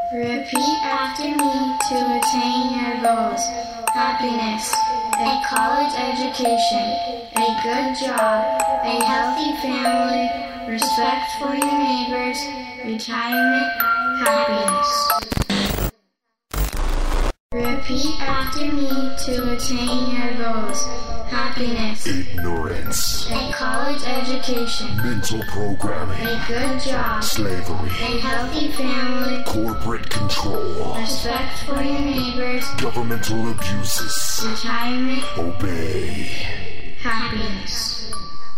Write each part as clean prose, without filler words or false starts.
Repeat after me to attain your goals. Happiness, a college education, a good job, a healthy family, respect for your neighbors, retirement, happiness. Repeat after me to attain your goals. Happiness. Ignorance. A college education. Mental programming. A good job. Slavery. A healthy family. Corporate control. Respect for your neighbors. Governmental abuses. Retirement. Obey. Happiness.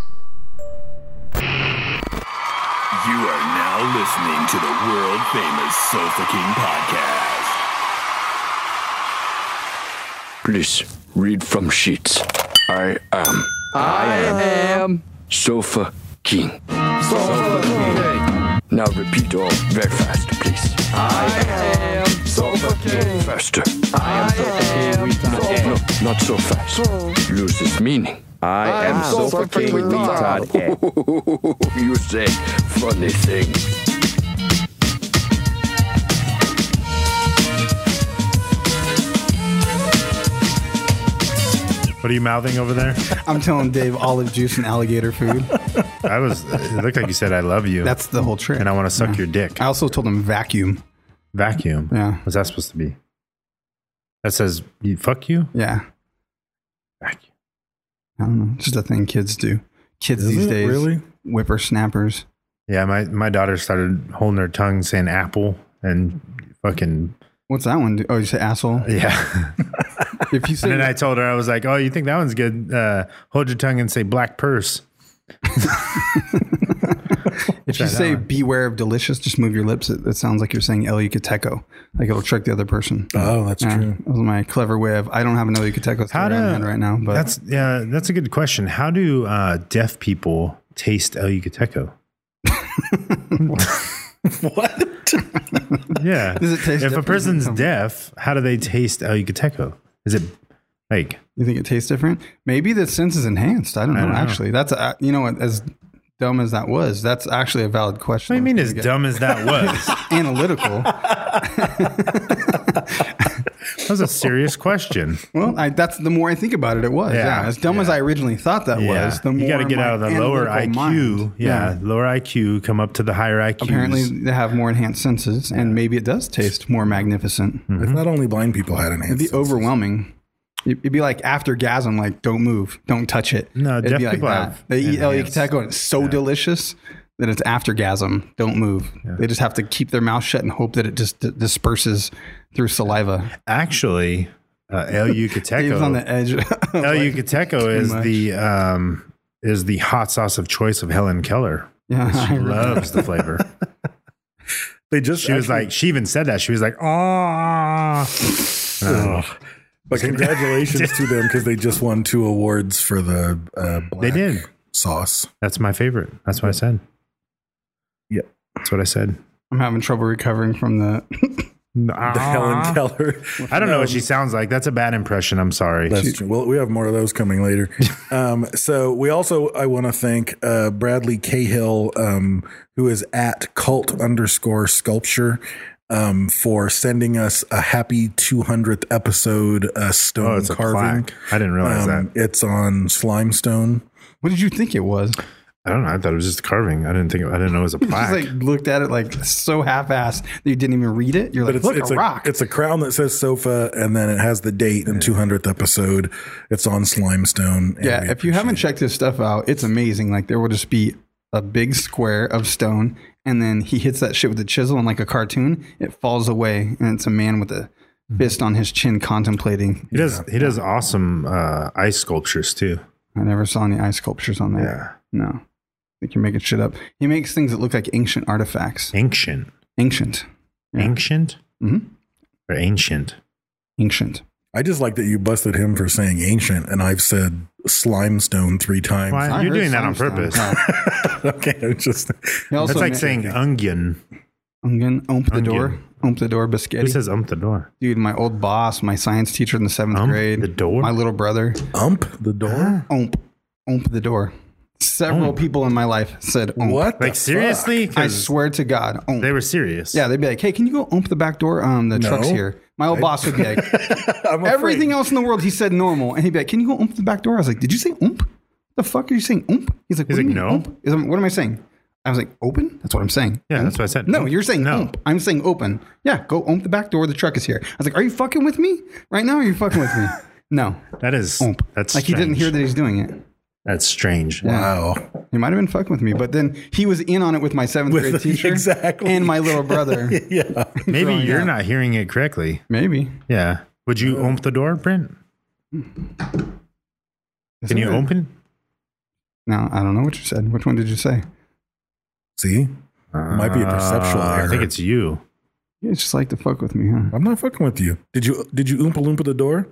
You are now listening to the world famous Sofa King podcast. Please read from sheets. I am Sofa King. Sofa King. Now repeat all very fast, please. I am Sofa King. Faster. I am Sofa King. No, not so fast. Loses meaning. I am Sofa King with Todd. You say funny things. What are you mouthing over there? I'm telling Dave olive juice and alligator food. It looked like you said I love you. That's the whole trick. And I want to suck your dick. I also told him vacuum. Vacuum? Yeah. What's that supposed to be? That says, fuck you? Yeah. Vacuum. I don't know. Just a thing kids do. Kids these days. Really? Whippersnappers. Yeah, my daughter started holding her tongue saying apple and fucking... What's that one? Oh, you say asshole? Yeah. If you say and then I told her, I was like, oh, you think that one's good? Hold your tongue and say black purse. If you say beware of delicious, just move your lips. It sounds like you're saying El Yucateco. Like it'll trick the other person. Oh, that's true. That was my clever way of, I don't have an El Yucateco story in my head right now. But that's a good question. How do deaf people taste El Yucateco? What? Yeah. Does it taste if a different? person's deaf, how do they taste El Yucateco? Is it like... You think it tastes different? Maybe the sense is enhanced. I don't know. Actually, that's you know what? As dumb as that was, that's actually a valid question. What do you mean as dumb as that was? Analytical. That was a serious question. Well, that's the more I think about it, it was. Yeah. As dumb as I originally thought that was, the more you got to get out of the lower IQ. Mind. Yeah, lower IQ, come up to the higher IQ. Apparently, they have more enhanced senses, and maybe it does taste more magnificent. If not only blind people had enhanced It'd be overwhelming. It'd be like after gasm, like don't move, don't touch it. No, it'd deaf be like people that. have They eat El enhanced. Yucateco and it's so delicious that it's after gasm. Don't move. Yeah. They just have to keep their mouth shut and hope that it just disperses through saliva. Actually, El Yucateco. He was on the edge. El Yucateco is the hot sauce of choice of Helen Keller. Yeah, she loves the flavor. She even said that. She was like, but congratulations to them because they just won 2 awards for the black sauce. That's my favorite. That's what I said. Yep. That's what I said. I'm having trouble recovering from the Helen Keller. I don't know what she sounds like. That's a bad impression. I'm sorry. That's true. Well, we have more of those coming later. So we also, I want to thank Bradley Cahill, who is at cult_sculpture. For sending us a happy 200th episode stone carving. I didn't realize that. It's on Slimestone. What did you think it was? I don't know. I thought it was just a carving. I didn't know it was a plaque. You just looked at it like so half-assed that you didn't even read it. You're like, look, it's a rock. It's a crown that says sofa, and then it has the date and 200th episode. It's on Slimestone. Yeah, if you haven't checked his stuff out, it's amazing. Like there will just be a big square of stone, and then he hits that shit with a chisel, and like a cartoon, it falls away, and it's a man with a fist on his chin contemplating. He does awesome ice sculptures too. I never saw any ice sculptures on there. Yeah. No. I think you're making shit up. He makes things that look like ancient artifacts. Ancient. Yeah. Ancient? Mm-hmm. Or ancient? Ancient. I just like that you busted him for saying ancient, and I've said Slimestone 3 times. Well, you're doing that on purpose. Okay, it's like saying onion. Onion, the door. The door, biscotti. Who says the door? Dude, my old boss, my science teacher in the 7th grade. The door? My little brother. The door? The door. Several people in my life said, "Oomp." What? the Like seriously? I 'Cause swear to God. "Oomp." they were serious. Yeah, they'd be like, "Hey, can you go oomp the back door? The truck's here." My old boss would be like, fuck? I'm everything afraid. else in the world, he said normal. And he'd be like, "Can you go oomp the back door?" I was like, "Did you say oomp? The fuck are you saying oomp?" He's like, He's "What do like, you mean, no." oomp?" He's like, "What am I saying?" I was like, "Open?" That's what I'm saying. Yeah, Oomp? that's what I said. No, Oomp. you're saying No. oomp. I'm saying open. Yeah, go oomp the back door. The truck is here. I was like, "Are you fucking with me right now? Or are you fucking with me?" No. That is Oomp. that's like he didn't strange. hear that he's doing it. That's strange. Wow. He might have been fucking with me, but then he was in on it with my seventh grade teacher exactly. and my little brother. Yeah. Maybe growing you're up. not hearing it correctly. Maybe. Yeah. Would you open the door, Brent? Can you open? No, I don't know what you said. Which one did you say? See? Might be a perceptual error. I think it's you. You just like to fuck with me, huh? I'm not fucking with you. Did you Oompa Loompa the door?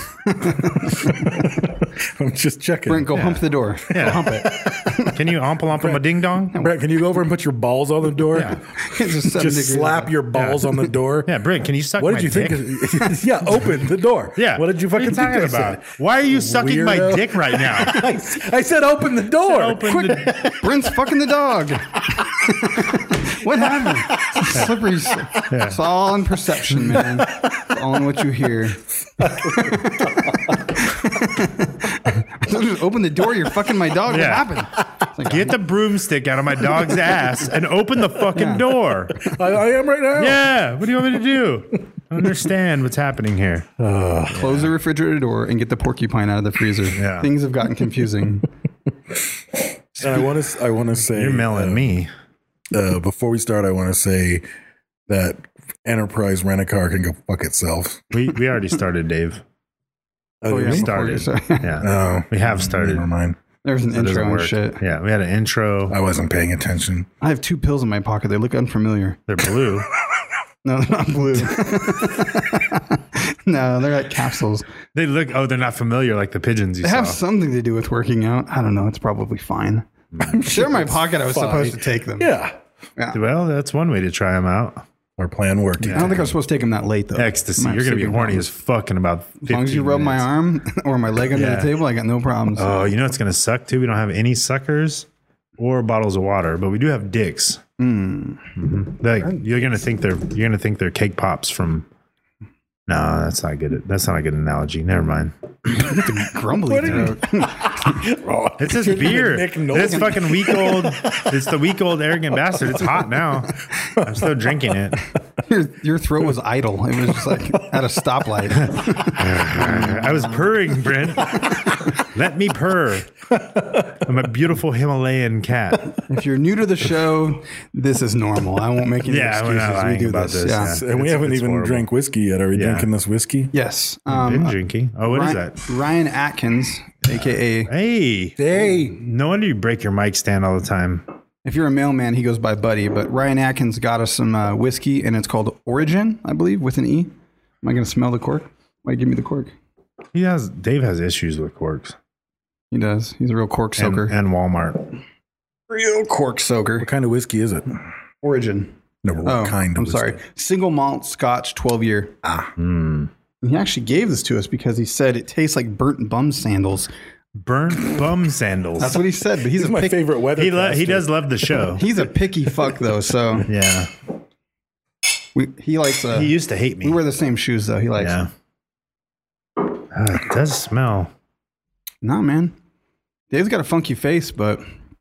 I'm just checking. Brent, go hump the door. Go hump it. Can you ompa ding dong? Brent, can you go over and put your balls on the door? Yeah. It's just 7 Just degrees slap out. your balls on the door. Yeah, Brent, can you suck What my did you dick? think? Yeah, open the door. Yeah. What did you fucking What are you think talking I about? Why are you sucking my Weirdo. dick right now? I said open the door. Open the- Brent's fucking the dog. What happened? It's slippery. It's all in perception, man. It's all in what you hear. Don't just open the door. You're fucking my dog. Yeah. What happened? It's like, Get the broomstick out of my dog's ass and open the fucking door. I am right now. Yeah. What do you want me to do? I don't understand what's happening here. close the refrigerator door and get the porcupine out of the freezer. Yeah. Things have gotten confusing. And I want to say You're mailing me. Before we start, I want to say that Enterprise Rent-A-Car can go fuck itself. We already started, Dave. Oh, yeah, yeah. before you Started. start. Yeah. Oh, We have started. never mind. There's an That doesn't intro and work. shit. Yeah, we had an intro. I wasn't paying attention. I have 2 pills in my pocket. They look unfamiliar. They're blue. No, they're not blue. No, they're like capsules. They look. Oh, they're not familiar like the pigeons you They saw. have something to do with working out. I don't know. It's probably fine. They're in my pocket. I was fine. supposed to take them. Yeah. Well, that's one way to try them out. Our plan worked. I don't think I was supposed to take them that late though. Ecstasy. I might You're have gonna be sleeping horny problems. as fuck in about 15 As long as you rub my minutes. arm or my leg under Yeah. the table, I got no problems. Oh, you know what's gonna suck too? We don't have any suckers or bottles of water, but we do have dicks. Like you're gonna think they're cake pops from. No, that's not good. That's not a good analogy. Never mind. Grumbly throat. It's just beer. Nick Nolte. It's fucking week old. It's the week old arrogant bastard. It's hot now. I'm still drinking it. Your throat was idle. It was just like at a stoplight. I was purring, Brent. Let me purr. I'm a beautiful Himalayan cat. If you're new to the show, this is normal. I won't make any Yeah, we're excuses. not lying We do about this, Yeah. yeah. And we It's- haven't it's even horrible. drank whiskey yet. Are we Yeah. drinking this whiskey? Yes. Been drinking. Oh, what is that? Ryan Atkins, aka Hey. Hey. No wonder you break your mic stand all the time. if you're a mailman, he goes by Buddy. But Ryan Atkins got us some whiskey, and it's called Origin, I believe, with an E. Am I going to smell the cork? Why give me the cork? Dave has issues with corks. He does. He's a real cork And, soaker. and Walmart. Real cork soaker. What kind of whiskey is it? Origin. No, what Oh, kind of I'm whiskey? sorry. Single malt Scotch, 12 year. Hmm. And he actually gave this to us because he said it tastes like burnt bum sandals. Burnt bum sandals. That's what he said. But he's He's a my favorite weather. He does love the show. He's a picky fuck though. So Yeah. he likes. He used to hate me. We wear the same shoes though. He likes. Yeah. It does smell. Nah, man. Dave's got a funky face, but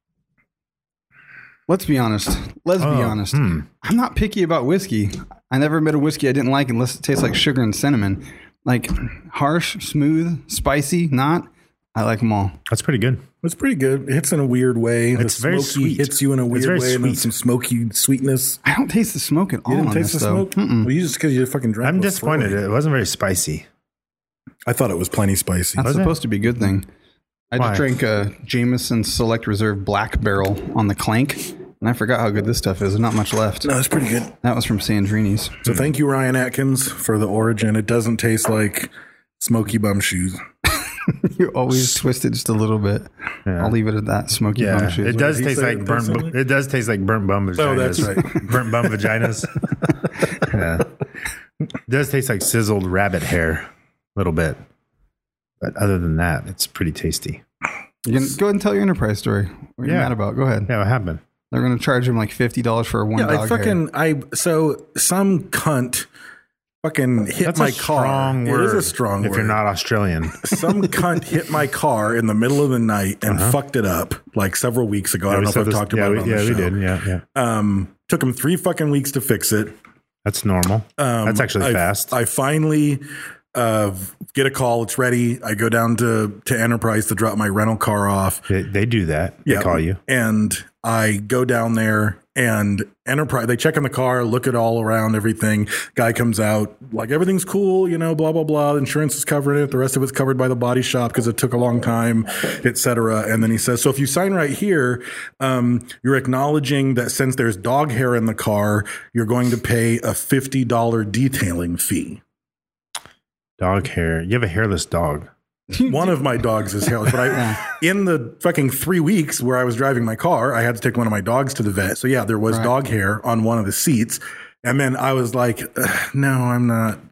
let's be honest. Let's be honest. I'm not picky about whiskey. I never met a whiskey I didn't like unless it tastes like sugar and cinnamon. Like harsh, smooth, spicy, not. I like them all. That's pretty good. It's pretty good. It hits in a weird way. It's the very smoky sweet. hits you in a It's weird very way, and then sweet. some smoky sweetness. I don't taste the smoke at all. You didn't on taste the this, though. smoke? Well, you just because you fucking drank. I'm the disappointed. swirl. It wasn't very spicy. I thought it was plenty spicy. That's Was it? supposed to be a good thing. I Why? just drank a Jameson Select Reserve Black Barrel on the Clank, and I forgot how good this stuff is. There's not much left. No, it's pretty good. That was from Sandrini's. So thank you, Ryan Atkins, for the Origin. It doesn't taste like smoky bum shoes. You always twist it just a little bit. Yeah. I'll leave it at that. Smoky bum Yeah, shoes. it does did he taste say like it burnt. tastes like? It does taste like burnt bum vaginas. Oh, that's right. burnt bum vaginas. Yeah, it does taste like sizzled rabbit hair, a little bit. But other than that, it's pretty tasty. You can go ahead and tell your Enterprise story. What are you Yeah. mad about? Go ahead. Yeah, what happened? They're going to charge him like $50 for one dog hair. So some cunt fucking hit That's my a car. strong word. It is a strong if word. you're not Australian. Some cunt hit my car in the middle of the night and fucked it up like several weeks ago. I don't know if I've talked about it on the show. we did. Yeah. Took him 3 fucking weeks to fix it. That's normal. That's actually fast. I finally get a call. It's ready. I go down to Enterprise to drop my rental car off. They do that. They call you. And I go down there and Enterprise, they check in the car, look at all around everything. Guy comes out like, everything's cool, blah, blah, blah. Insurance is covering it. The rest of it's covered by the body shop because it took a long time, et cetera. And then he says, so if you sign right here, you're acknowledging that since there's dog hair in the car, you're going to pay a $50 detailing fee. Dog hair. You have a hairless dog. One of my dogs is hairless, but in the fucking 3 weeks where I was driving my car, I had to take one of my dogs to the vet. So yeah, there was dog hair on one of the seats. And then I was like, no, I'm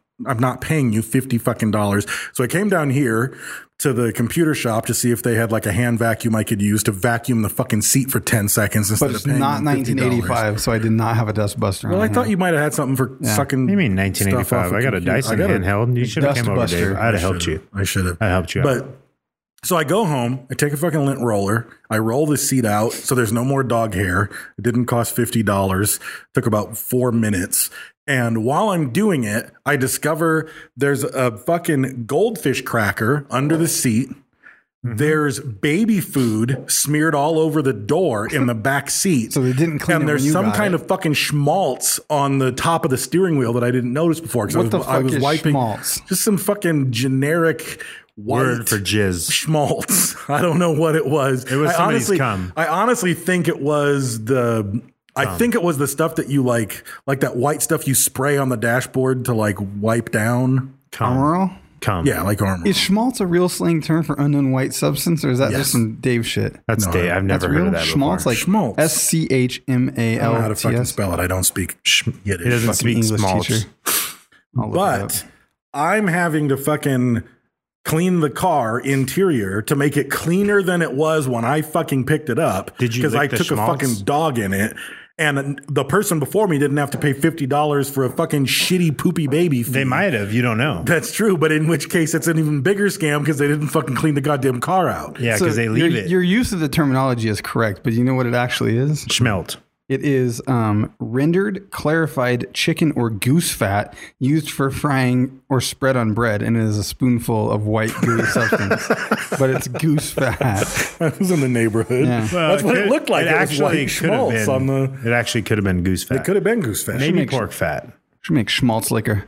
not paying you $50 fucking dollars. So I came down here to the computer shop to see if they had like a hand vacuum I could use to vacuum the fucking seat for 10 seconds instead But of it's paying not them $50. 1985, so I did not have a dust buster. Well, on I hand. thought you might have had something for sucking. What do you mean stuff off 1985? I got a computer. Dyson handheld. You should have came over, Dave. I'd have helped you. I should have. I helped you out. But so I go home, I take a fucking lint roller, I roll the seat out so there's no more dog hair. It didn't cost $50. Took about 4 minutes. And while I'm doing it, I discover there's a fucking goldfish cracker under the seat. There's baby food smeared all over the door in the back seat. So they didn't clean and it there's when you some got kind it. of fucking schmaltz on the top of the steering wheel that I didn't notice before. What the I fuck was is wiping schmaltz? just some fucking generic white Word for jizz. schmaltz. I don't know what it was. It was I somebody's honestly, cum. I honestly think it was the. I think it was the stuff that you like that white stuff you spray on the dashboard to like wipe down. Armor All? Come. Yeah, like armor. Is schmaltz a real slang term for unknown white substance, or is that Yes. just some Dave shit? That's No, Dave. I've never That's heard real? of that Schmaltz, before. like Schmaltz. SCHMALTS. I don't know how to fucking spell it. I don't speak Yiddish. He doesn't speak English smaltz. teacher. I'll look it up. But I'm having to fucking clean the car interior to make it cleaner than it was when I fucking picked it up. Did you Because I lick the took a schmaltz? fucking dog in it. And the person before me didn't have to pay $50 for a fucking shitty poopy baby fee. They might have. You don't know. That's true, but in which case it's an even bigger scam because they didn't fucking clean the goddamn car out. Yeah, So because they leave your, it. Your use of the terminology is correct, but you know what it actually is? Schmelt. It is rendered, clarified chicken or goose fat used for frying or spread on bread, and it is a spoonful of white gooey substance. But it's goose fat. I was in the neighborhood. Yeah. That's what it looked like. It was actually white could have schmaltz been. on the. It actually could have been goose fat. It could have been goose fat. Maybe makes- pork fat. Should make schmaltz liquor.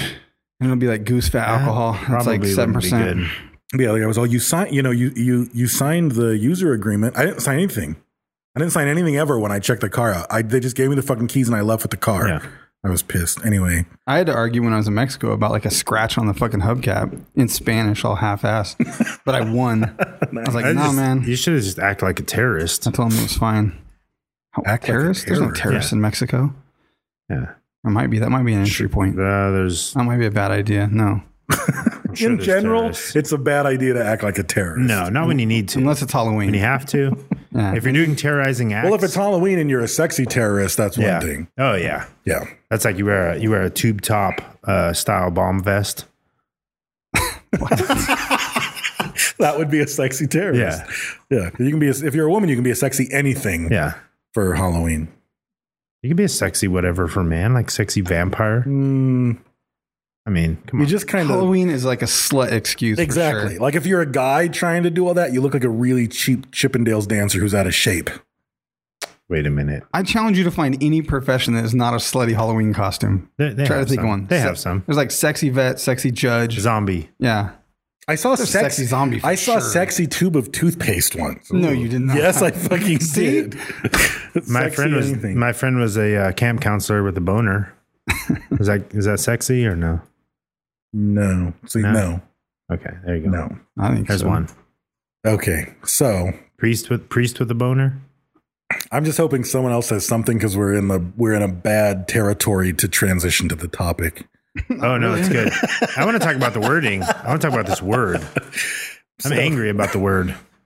And it'll be like goose fat alcohol. That's like Probably wouldn't be 7%. good. Yeah, like I was all you signed. You signed the user agreement. I didn't sign anything. I didn't sign anything ever when I checked the car out. They just gave me the fucking keys and I left with the car. Yeah. I was pissed. Anyway, I had to argue when I was in Mexico about like a scratch on the fucking hubcap in Spanish, all half-assed. But I won. I was like, no, man. You should have just acted like a terrorist. I told him it was fine. Act like a Terrorist? There's no terrorist. terrorists Yeah. in Mexico. Yeah. Or might be. That might be an entry point. There's That might be a bad idea. No. I'm sure in there's general, terrorists. it's a bad idea to act like a terrorist. No, not when you need to. Unless it's Halloween. When you have to. Yeah. If you're doing terrorizing acts. Well, if it's Halloween and you're a sexy terrorist, that's yeah. one thing. Oh yeah. Yeah. That's like you wear a tube top style bomb vest. That would be a sexy terrorist. Yeah. You can be if you're a woman, you can be a sexy anything Yeah. for Halloween. You can be a sexy whatever for a man, like sexy vampire. I mean, come You on. just kind of Halloween is like a slut excuse. exactly. For sure. Like if you're a guy trying to do all that, you look like a really cheap Chippendales dancer who's out of shape. Wait a minute. I challenge you to find any profession that is not a slutty Halloween costume. They Try to have think some. of one. They have some. There's like sexy vet, sexy judge. Zombie. Yeah. I saw There's sexy zombie for I saw sure. a sexy tube of toothpaste once. No, you did not. Yes, I fucking See? did. My Sexy friend was anything. my friend was a camp counselor with a boner. is that sexy or no? No. See, No. no. Okay, there you go. No. I think There's so. one. Okay. So Priest with a boner. I'm just hoping someone else has something because we're in a bad territory to transition to the topic. Oh no, it's good. I want to talk about the wording. I want to talk about this word. I'm angry about the word.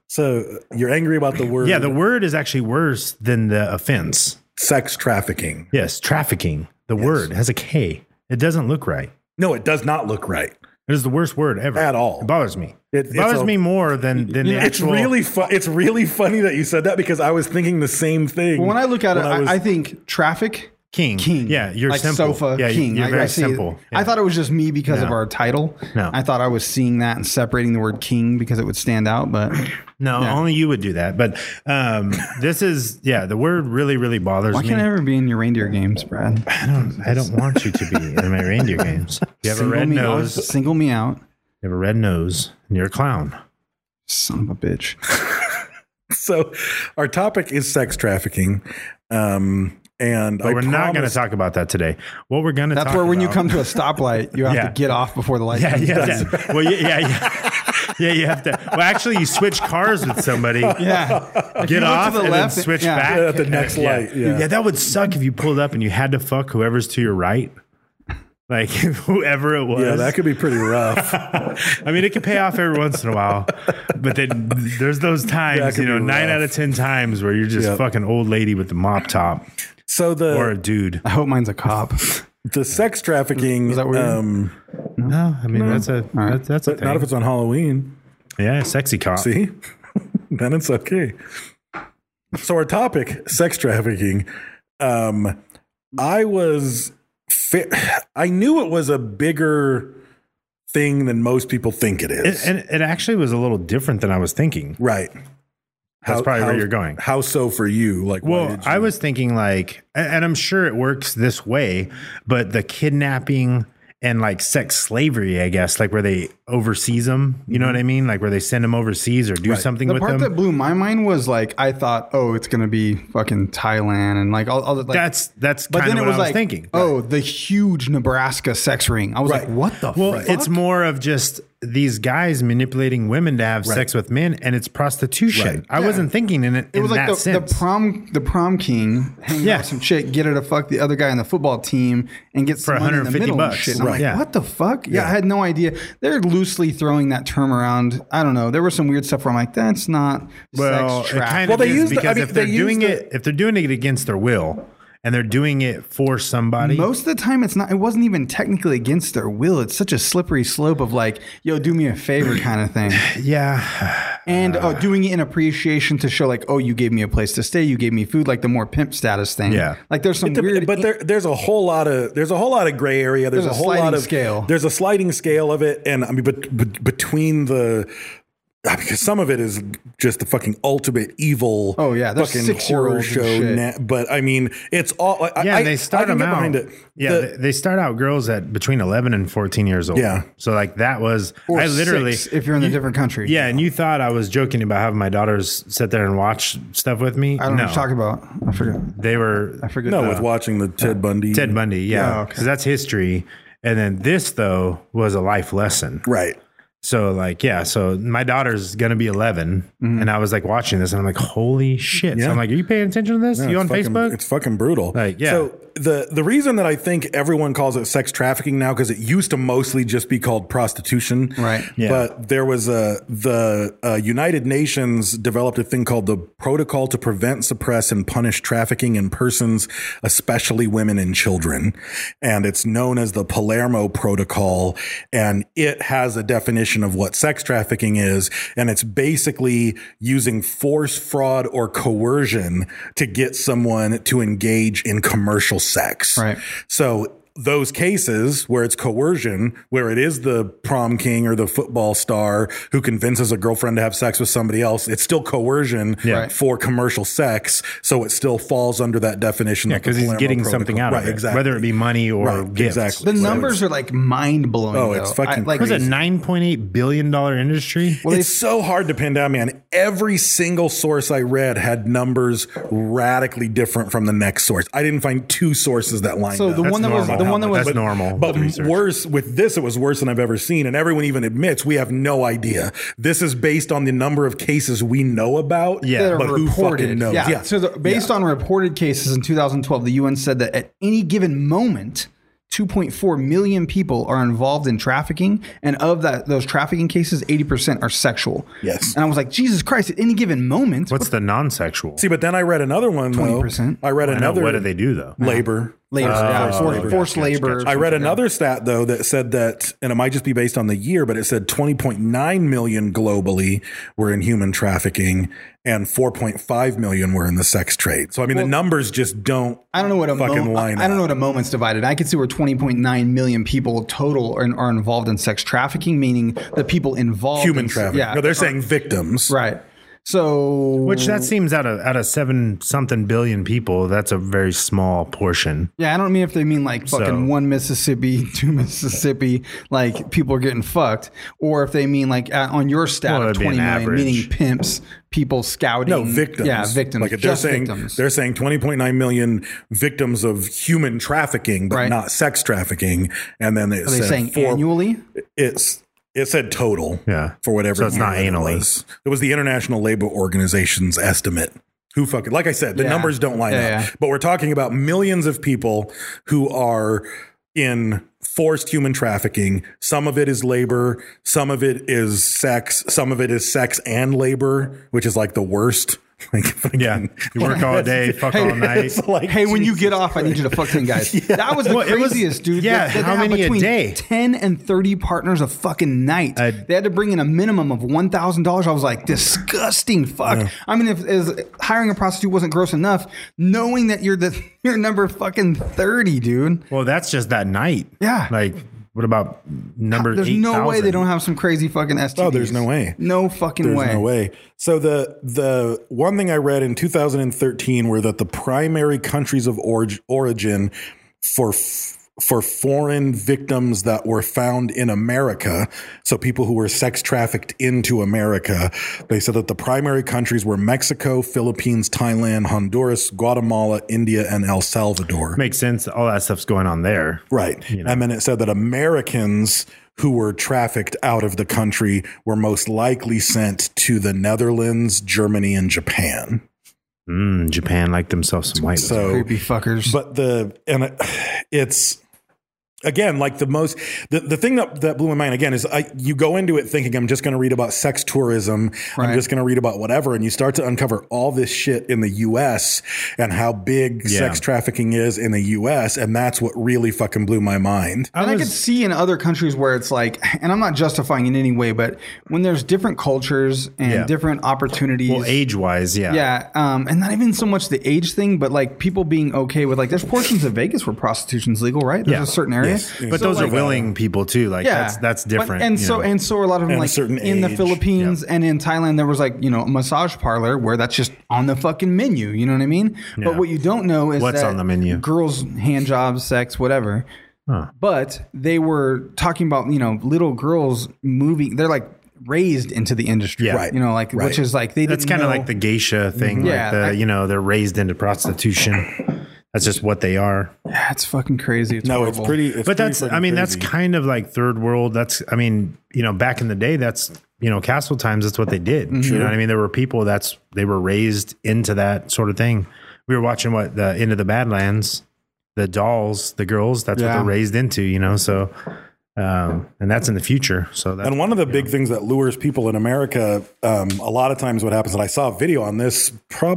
So you're angry about the word? Yeah, the word is actually worse than the offense. Sex trafficking. Yes, trafficking. The word has a K. It doesn't look right. No, it does not look right. It is the worst word ever. At all. It bothers me. It bothers me more than the It's actual. it's really funny that you said that because I was thinking the same thing. When I look at it, when I think traffic. King. Yeah, you're like simple. sofa Yeah, king. you're I very see it. simple. Yeah. I thought it was just me because of No. our title. No. I thought I was seeing that and separating the word king because it would stand out, but No, only you would do that. But this is, the word really, really bothers why me. can't I ever be in your reindeer games, Brad? I don't want you to be in my reindeer games. You have a red nose. Single me out. You have a red nose, and you're a clown. Son of a bitch. So our topic is sex trafficking. And But we're not going to talk about that today. What we're going to talk That's where when you about- come to a stoplight, you have Yeah. to get off before the light Yeah, comes yeah, on. yeah. Well, yeah, you have to. Well, actually, you switch cars with somebody. Yeah. If you Get look off to the and left, then switch yeah. back At the next light, yeah. That would suck if you pulled up and you had to fuck whoever's to your right. Like whoever it was. Yeah, that could be pretty rough. I mean, it can pay off every once in a while, but then there's those That times, could be 9 rough. out of 10 times where you're just Yep. fucking old lady with the mop top So or a dude. I hope mine's a cop. the sex trafficking. Is that weird? No, I mean that's a right. that's a But thing. not if it's on Halloween. Yeah, sexy cop. See, then it's okay. So our topic, sex trafficking. I knew it was a bigger thing than most people think it is. And it actually was a little different than I was thinking. Right. That's probably where you're going. How so for you? Like, why Well, did you- I was thinking like, and I'm sure it works this way, but the kidnapping and like sex slavery, I guess, like where they overseas them, you know what I mean? Like where they send them overseas or do something The with part them. that blew my mind was like, I thought, oh, it's going to be fucking Thailand and like all like, that's but kind then of it what was I was like, thinking. oh, the huge Nebraska sex ring. I was Right. like, what the Well, fuck? it's more of just these guys manipulating women to have sex with men, and it's prostitution. Right. I wasn't thinking in it. It was in like that the sense. prom king hanging Yeah. out with some chick, get her to fuck the other guy on the football team and get some For money in the $150 middle and bucks. shit. And I'm Right. like, Yeah. what the fuck? Yeah, I had no idea. They're loosely throwing that term around. I don't know. There was some weird stuff where I'm like, that's not Well, sex it trafficking. kind Well, of they is used the- because I mean, if they're they doing used it, if they're doing it against their will, and they're doing it for somebody, Most of the time, it's not. It wasn't even technically against their will. It's such a slippery slope of like, "Yo, do me a favor," kind of thing, yeah, and doing it in appreciation to show like, "Oh, you gave me a place to stay, you gave me food," like the more pimp status thing. Yeah. like there's some weird. but there's a whole lot of gray area. There's a whole sliding lot of scale. There's a sliding scale of it, and I mean, but between the. Because some of it is just the fucking ultimate evil. Oh, yeah, there's fucking 6-year-olds horror and show. shit. But I mean, it's all. and they start I can them get out. behind it. Yeah, they start out girls at between 11 and 14 years old. Yeah. so like that was or I literally 6 if you're in a different country. Yeah, and you thought I was joking about having my daughters sit there and watch stuff with me. I don't know No, what you're talking about. I forget. they were I forget. No, with watching the Ted Bundy. Ted Bundy. Yeah, Oh, okay. because that's history. And then this though was a life lesson. Right. So like, yeah, so my daughter's gonna be 11, and I was like watching this, and I'm like, holy shit! Yeah. So I'm like, are you paying attention to this? No, You on it's fucking- Facebook? It's fucking brutal. Like, yeah. So the reason that I think everyone calls it sex trafficking now, because it used to mostly just be called prostitution. Right. Yeah. But there was the United Nations developed a thing called the Protocol to Prevent, Suppress, and Punish Trafficking in Persons, especially women and children. And it's known as the Palermo Protocol. And it has a definition of what sex trafficking is. And it's basically using force, fraud, or coercion to get someone to engage in commercial sex. Right. So those cases where it's coercion, where it is the prom king or the football star who convinces a girlfriend to have sex with somebody else, it's still coercion Right. for commercial sex. So it still falls under that definition. Yeah, of the because he's Palermo getting Protocol. something out right, of it, exactly. whether it be money or Right, gifts. exactly. The So numbers are like mind blowing. Oh, it's fucking like Was it $9.8 billion industry? Well, it's so hard to pin down, man. Every single source I read had numbers radically different from the next source. I didn't find two sources that lined So up. the one that was normal. the one that was That's normal. But research. worse with this, it was worse than I've ever seen. And everyone even admits we have no idea. This is based on the number of cases we know about. Yeah. that are but who reported. fucking knows? Yeah. So based on reported cases in 2012, the UN said that at any given moment, 2.4 million people are involved in trafficking, and of those trafficking cases, 80% are sexual. Yes. And I was like, Jesus Christ! At any given moment, What's the non-sexual? See, but then I read another one, though. 20%. I read I know, another. what do they do though? Labor. forced labor. I read another stat, though, that said that, and it might just be based on the year, but it said 20.9 million globally were in human trafficking and 4.5 million were in the sex trade. So, I mean, the numbers just don't I don't know what a fucking line up. I don't know what a moment's divided. I could see where 20.9 million people total are involved in sex trafficking, meaning the people involved Human in trafficking. Yeah, No, they're saying victims. right. So, Which that seems out of 7-something billion people, that's a very small portion. yeah, I don't mean if they mean like fucking So- 1 Mississippi, 2 Mississippi, like people are getting fucked, or if they mean like on your stat Well, of it'd be 20 an million, average. meaning pimps, people scouting. No, victims. Yeah, victims. Like they're just saying, victims. they're saying 20.9 million victims of human trafficking, but Right. not sex trafficking. And then it Are they said saying annually? It said total. Yeah. For whatever. So it's not year annually. It was the International Labor Organization's estimate. Who fucking, like I said, the Yeah. numbers don't line Yeah, up. yeah. But we're talking about millions of people who are in forced human trafficking. Some of it is labor. Some of it is sex. Some of it is sex and labor, which is like the worst. Like, fucking- Yeah. You work all day, fuck all night. It's like, Hey, when you get off, I need you to fuck 10 guys. That was the Well, it was- craziest, dude. yeah, They had how to have many a between day? 10 and 30 partners a fucking night. They had to bring in a minimum of $1,000. I was like, disgusting fuck. Yeah. I mean, if hiring a prostitute wasn't gross enough, knowing that you're number fucking 30, dude. Well, that's just that night. Yeah. Like, what about number There's 8,000? no way they don't have some crazy fucking STDs. Oh, there's no way. No fucking There's way. no way. So the one thing I read in 2013 were that the primary countries of origin for foreign victims that were found in America, so people who were sex trafficked into America, they said that the primary countries were Mexico, Philippines, Thailand, Honduras, Guatemala, India, and El Salvador. Makes sense. All that stuff's going on there. Right. And then it said that Americans who were trafficked out of the country were most likely sent to the Netherlands, Germany, and Japan. Japan like themselves some white. So, Creepy fuckers. but it's again, like the thing that blew my mind again is you go into it thinking I'm just going to read about sex tourism. Right. I'm just going to read about whatever. And you start to uncover all this shit in the US and how big sex trafficking is in the US. And that's what really fucking blew my mind. And I could see in other countries where it's like, and I'm not justifying in any way, but when there's different cultures and different opportunities. Well, age-wise, yeah. Yeah. And not even so much the age thing, but like people being okay with like, there's portions of Vegas where prostitution's legal, right? There's Yeah. a certain area. But those are willing people too. Like that's different. But, and you so know. and so are a lot of them And a like certain in the age. Philippines and in Thailand there was like, a massage parlor where that's just on the fucking menu, you know what I mean? Yeah. But what you don't know is What's that on the menu? girls, hand jobs, sex, whatever. But they were talking about, little girls moving, they're like raised into the industry. Yeah. Right. Which is like they That's didn't kind of know- like the geisha thing. Yeah, Like they're raised into prostitution. That's just what they are. Yeah, it's fucking crazy. It's No, horrible. it's pretty. But that's, pretty I mean, that's crazy. kind of like third world. That's, I mean, back in the day, that's, castle times, that's what they did. You know what I mean? There were people they were raised into that sort of thing. We were watching the Into the Badlands, the dolls, the girls, that's what they're raised into, so, and that's in the future. So that's, And one of the big things that lures people in America, a lot of times what happens, and I saw a video on this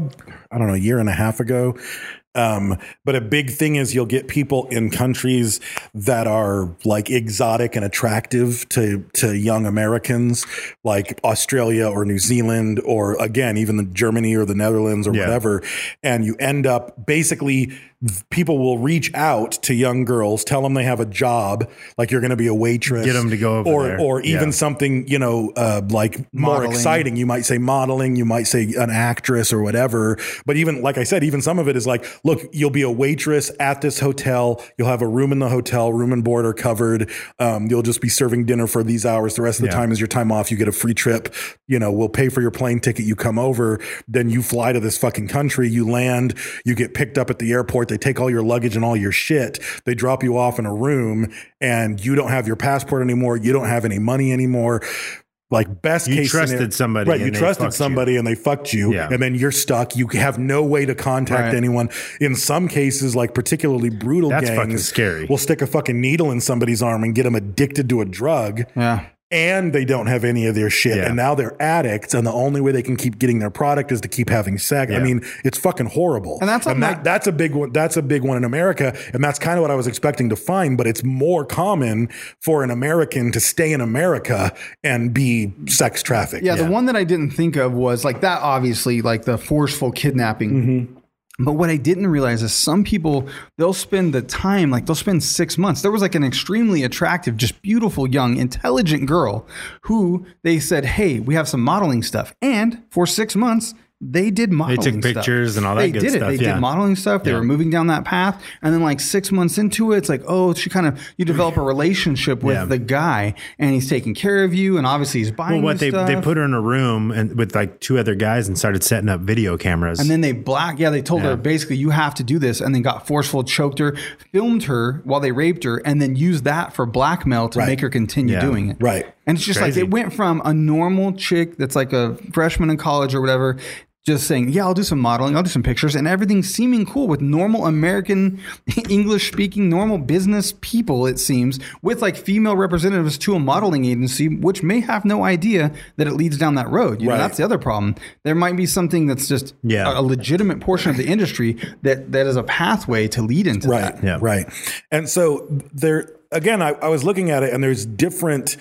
a year and a half ago. But a big thing is you'll get people in countries that are like exotic and attractive to young Americans, like Australia or New Zealand, or again, even the Germany or the Netherlands or whatever. And you end up basically, people will reach out to young girls, tell them they have a job, like you're going to be a waitress, Get them to go over there. or even Yeah. something, like more Modeling. exciting. You might say modeling, you might say an actress or whatever. But even, like I said, even some of it is like, look, you'll be a waitress at this hotel. You'll have a room in the hotel, room and board are covered. You'll just be serving dinner for these hours. The rest of the time is your time off. You get a free trip. We'll pay for your plane ticket. You come over, then you fly to this fucking country. You land, you get picked up at the airport. They take all your luggage and all your shit. They drop you off in a room and you don't have your passport anymore. You don't have any money anymore. like best You case trusted scenario, somebody right? You and they trusted fucked somebody and they fucked you, Yeah. and then you're stuck. You have no way to contact Right. anyone. In some cases, like particularly brutal That's gangs, fucking scary. will stick a fucking needle in somebody's arm and get them addicted to a drug. Yeah. And they don't have any of their shit. Yeah. And now they're addicts. And the only way they can keep getting their product is to keep having sex. I Yeah. mean, it's fucking horrible. And that's something that's a big one. That's a big one in America. And that's kind of what I was expecting to find. But it's more common for an American to stay in America and be sex trafficked. Yeah, the one that I didn't think of was like that, obviously, like the forceful kidnapping. Mm-hmm. But what I didn't realize is some people, they'll spend the time, like they'll spend 6 months. There was like an extremely attractive, just beautiful, young, intelligent girl who they said, hey, we have some modeling stuff. And for 6 months, they did modeling took stuff. pictures and all that They good did it. stuff, They yeah. did modeling stuff. They Yeah. were moving down that path. And then like 6 months into it, it's like, oh, you develop a relationship with Yeah. the guy and he's taking care of you. And obviously he's buying Well, you they stuff. put her in a room and with like 2 other guys and started setting up video cameras. And then they they told Yeah. her basically you have to do this, and then got forceful, choked her, filmed her while they raped her, and then used that for blackmail to Right. make her continue Yeah. doing it. Right. And it's just Crazy. like it went from a normal chick that's like a freshman in college or whatever, just saying, yeah, I'll do some modeling, I'll do some pictures, and everything seeming cool with normal American, English speaking, normal business people, it seems, with like female representatives to a modeling agency, which may have no idea that it leads down that road. You know, Right. that's the other problem. There might be something that's just Yeah. a legitimate portion of the industry that is a pathway to lead into Right. that. Yeah. Right. And so there again, I was looking at it, and there's different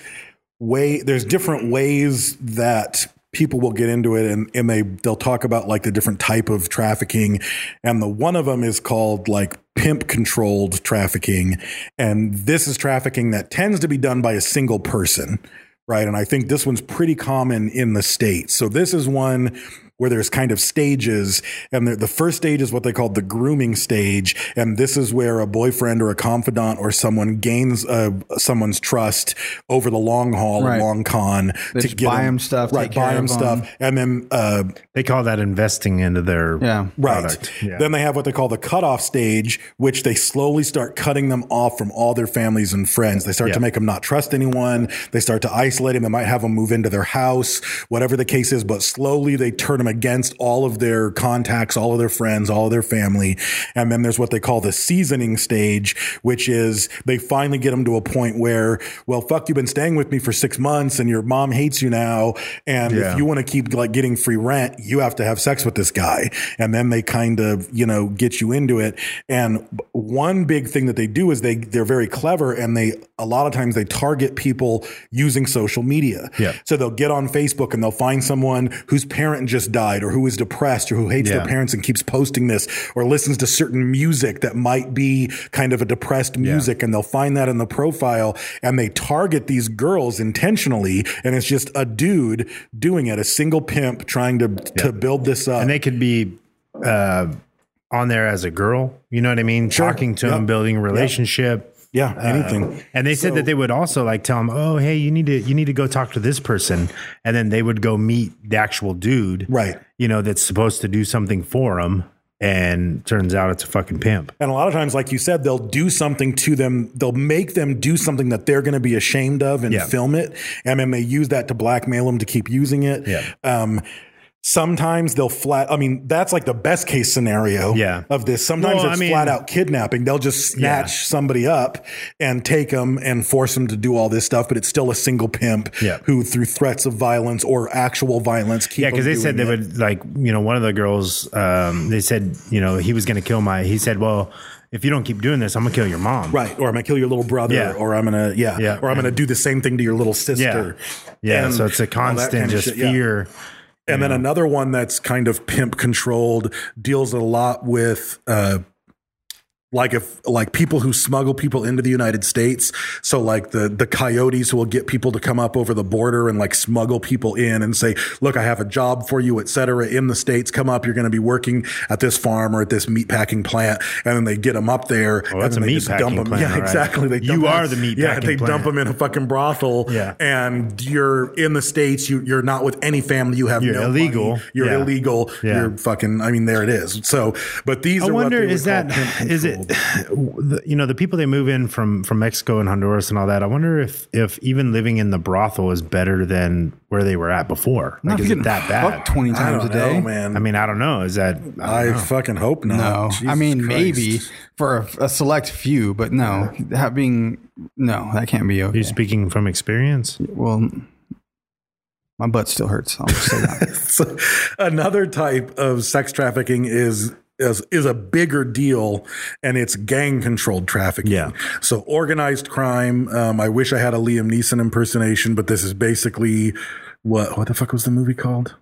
ways that people will get into it, and they'll talk about like the different type of trafficking, and the one of them is called like pimp controlled trafficking, and this is trafficking that tends to be done by a single person, right? And I think this one's pretty common in the States. So this is one where there's kind of stages, and the first stage is what they call the grooming stage, and this is where a boyfriend or a confidant or someone gains someone's trust over the long haul, Right. a long con, They to just get buy 'em them stuff, right? take care Buy them of 'em. stuff, and then they call that investing into their Yeah. product. right. Then they have what they call the cutoff stage, which they slowly start cutting them off from all their families and friends. They start Yeah. to make them not trust anyone. They start to isolate them. They might have them move into their house, whatever the case is, but slowly they turn them against all of their contacts, all of their friends, all of their family. And then there's what they call the seasoning stage, which is they finally get them to a point where, well, fuck, you've been staying with me for 6 months and your mom hates you now. And Yeah. if you want to keep like getting free rent, you have to have sex with this guy. And then they kind of, get you into it. And one big thing that they do is they're very clever, and a lot of times they target people using social media. Yeah. So they'll get on Facebook and they'll find someone whose parent just died, or who is depressed, or who hates their Yeah. parents and keeps posting this, or listens to certain music that might be kind of a depressed music. And they'll find that in the profile, and they target these girls intentionally. And it's just a dude doing it, a single pimp trying to build this up. And they could be on there as a girl, you know what I mean? Sure. Talking to Yep. them, building a relationship. Yeah, anything. And they said that they would also like tell them, oh, hey, you need to go talk to this person. And then they would go meet the actual dude, Right. That's supposed to do something for them. And turns out it's a fucking pimp. And a lot of times, like you said, they'll do something to them. They'll make them do something that they're going to be ashamed of and Yeah. film it. And then they use that to blackmail them to keep using it. Yeah. Sometimes they'll that's like the best case scenario Yeah. of this. Sometimes Well, it's I mean- flat out kidnapping. They'll just snatch somebody up and take them and force them to do all this stuff. But it's still a single pimp Yeah. who, through threats of violence or actual violence, keep Yeah, because them they said they doing it. would like, one of the girls, they said, he was going to kill he said, well, if you don't keep doing this, I'm going to kill your mom. Right. Or I'm going to kill your little brother, Yeah. or I'm going to, Yeah. or I'm going to do the same thing to your little sister. Yeah. And So it's a all that constant kind of just shit, yeah. fear. And then another one that's kind of pimp controlled deals a lot with, like people who smuggle people into the United States. So like the coyotes who will get people to come up over the border and like smuggle people in and say, look, I have a job for you, et cetera, in the States. Come up. You're going to be working at this farm or at this meatpacking plant. And then they get them up there. Oh, that's and a then they just meatpacking dump them. plant, Yeah, all right. exactly. They You dump are them- the meatpacking Yeah, they dump plant. them in a fucking brothel. Yeah. And you're in the States. You're not with any family. You have You're no illegal. money. You're Yeah. illegal. Yeah. You're fucking, there it is. So, but these I are wonder, what they is would that, call pimp is it, people do. The people they move in from Mexico and Honduras and all that. I wonder if even living in the brothel is better than where they were at before. Not Like, is it that bad? fucked 20 I times a don't day. know, man. I mean, I don't know. Is that? I fucking hope not. No, Jesus I mean Christ. maybe for a select few, but no, that can't be okay. Are you speaking from experience? Well, my butt still hurts. I'll just say that. So, another type of sex trafficking is a bigger deal, and it's gang controlled trafficking. Yeah. So organized crime. I wish I had a Liam Neeson impersonation, but this is basically what the fuck was the movie called?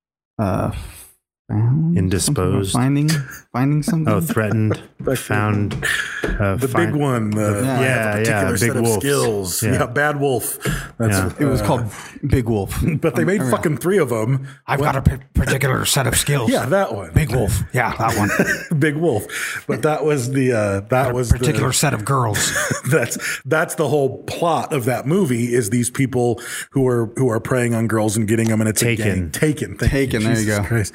Indisposed. Finding something. Oh, threatened, found. The big one. Yeah, particular set Big of Wolves. skills. Yeah. Yeah, Bad Wolf. That's, It was called Big Wolf. but they made fucking 3 of them. I've got a particular set of skills. Yeah, that one. Big Wolf. Yeah, that one. Big Wolf. But that was the set of girls. that's the whole plot of that movie is these people who are preying on girls and getting them, and it's Taken. a gang. Taken. Thank Taken, there you Jesus go. Christ.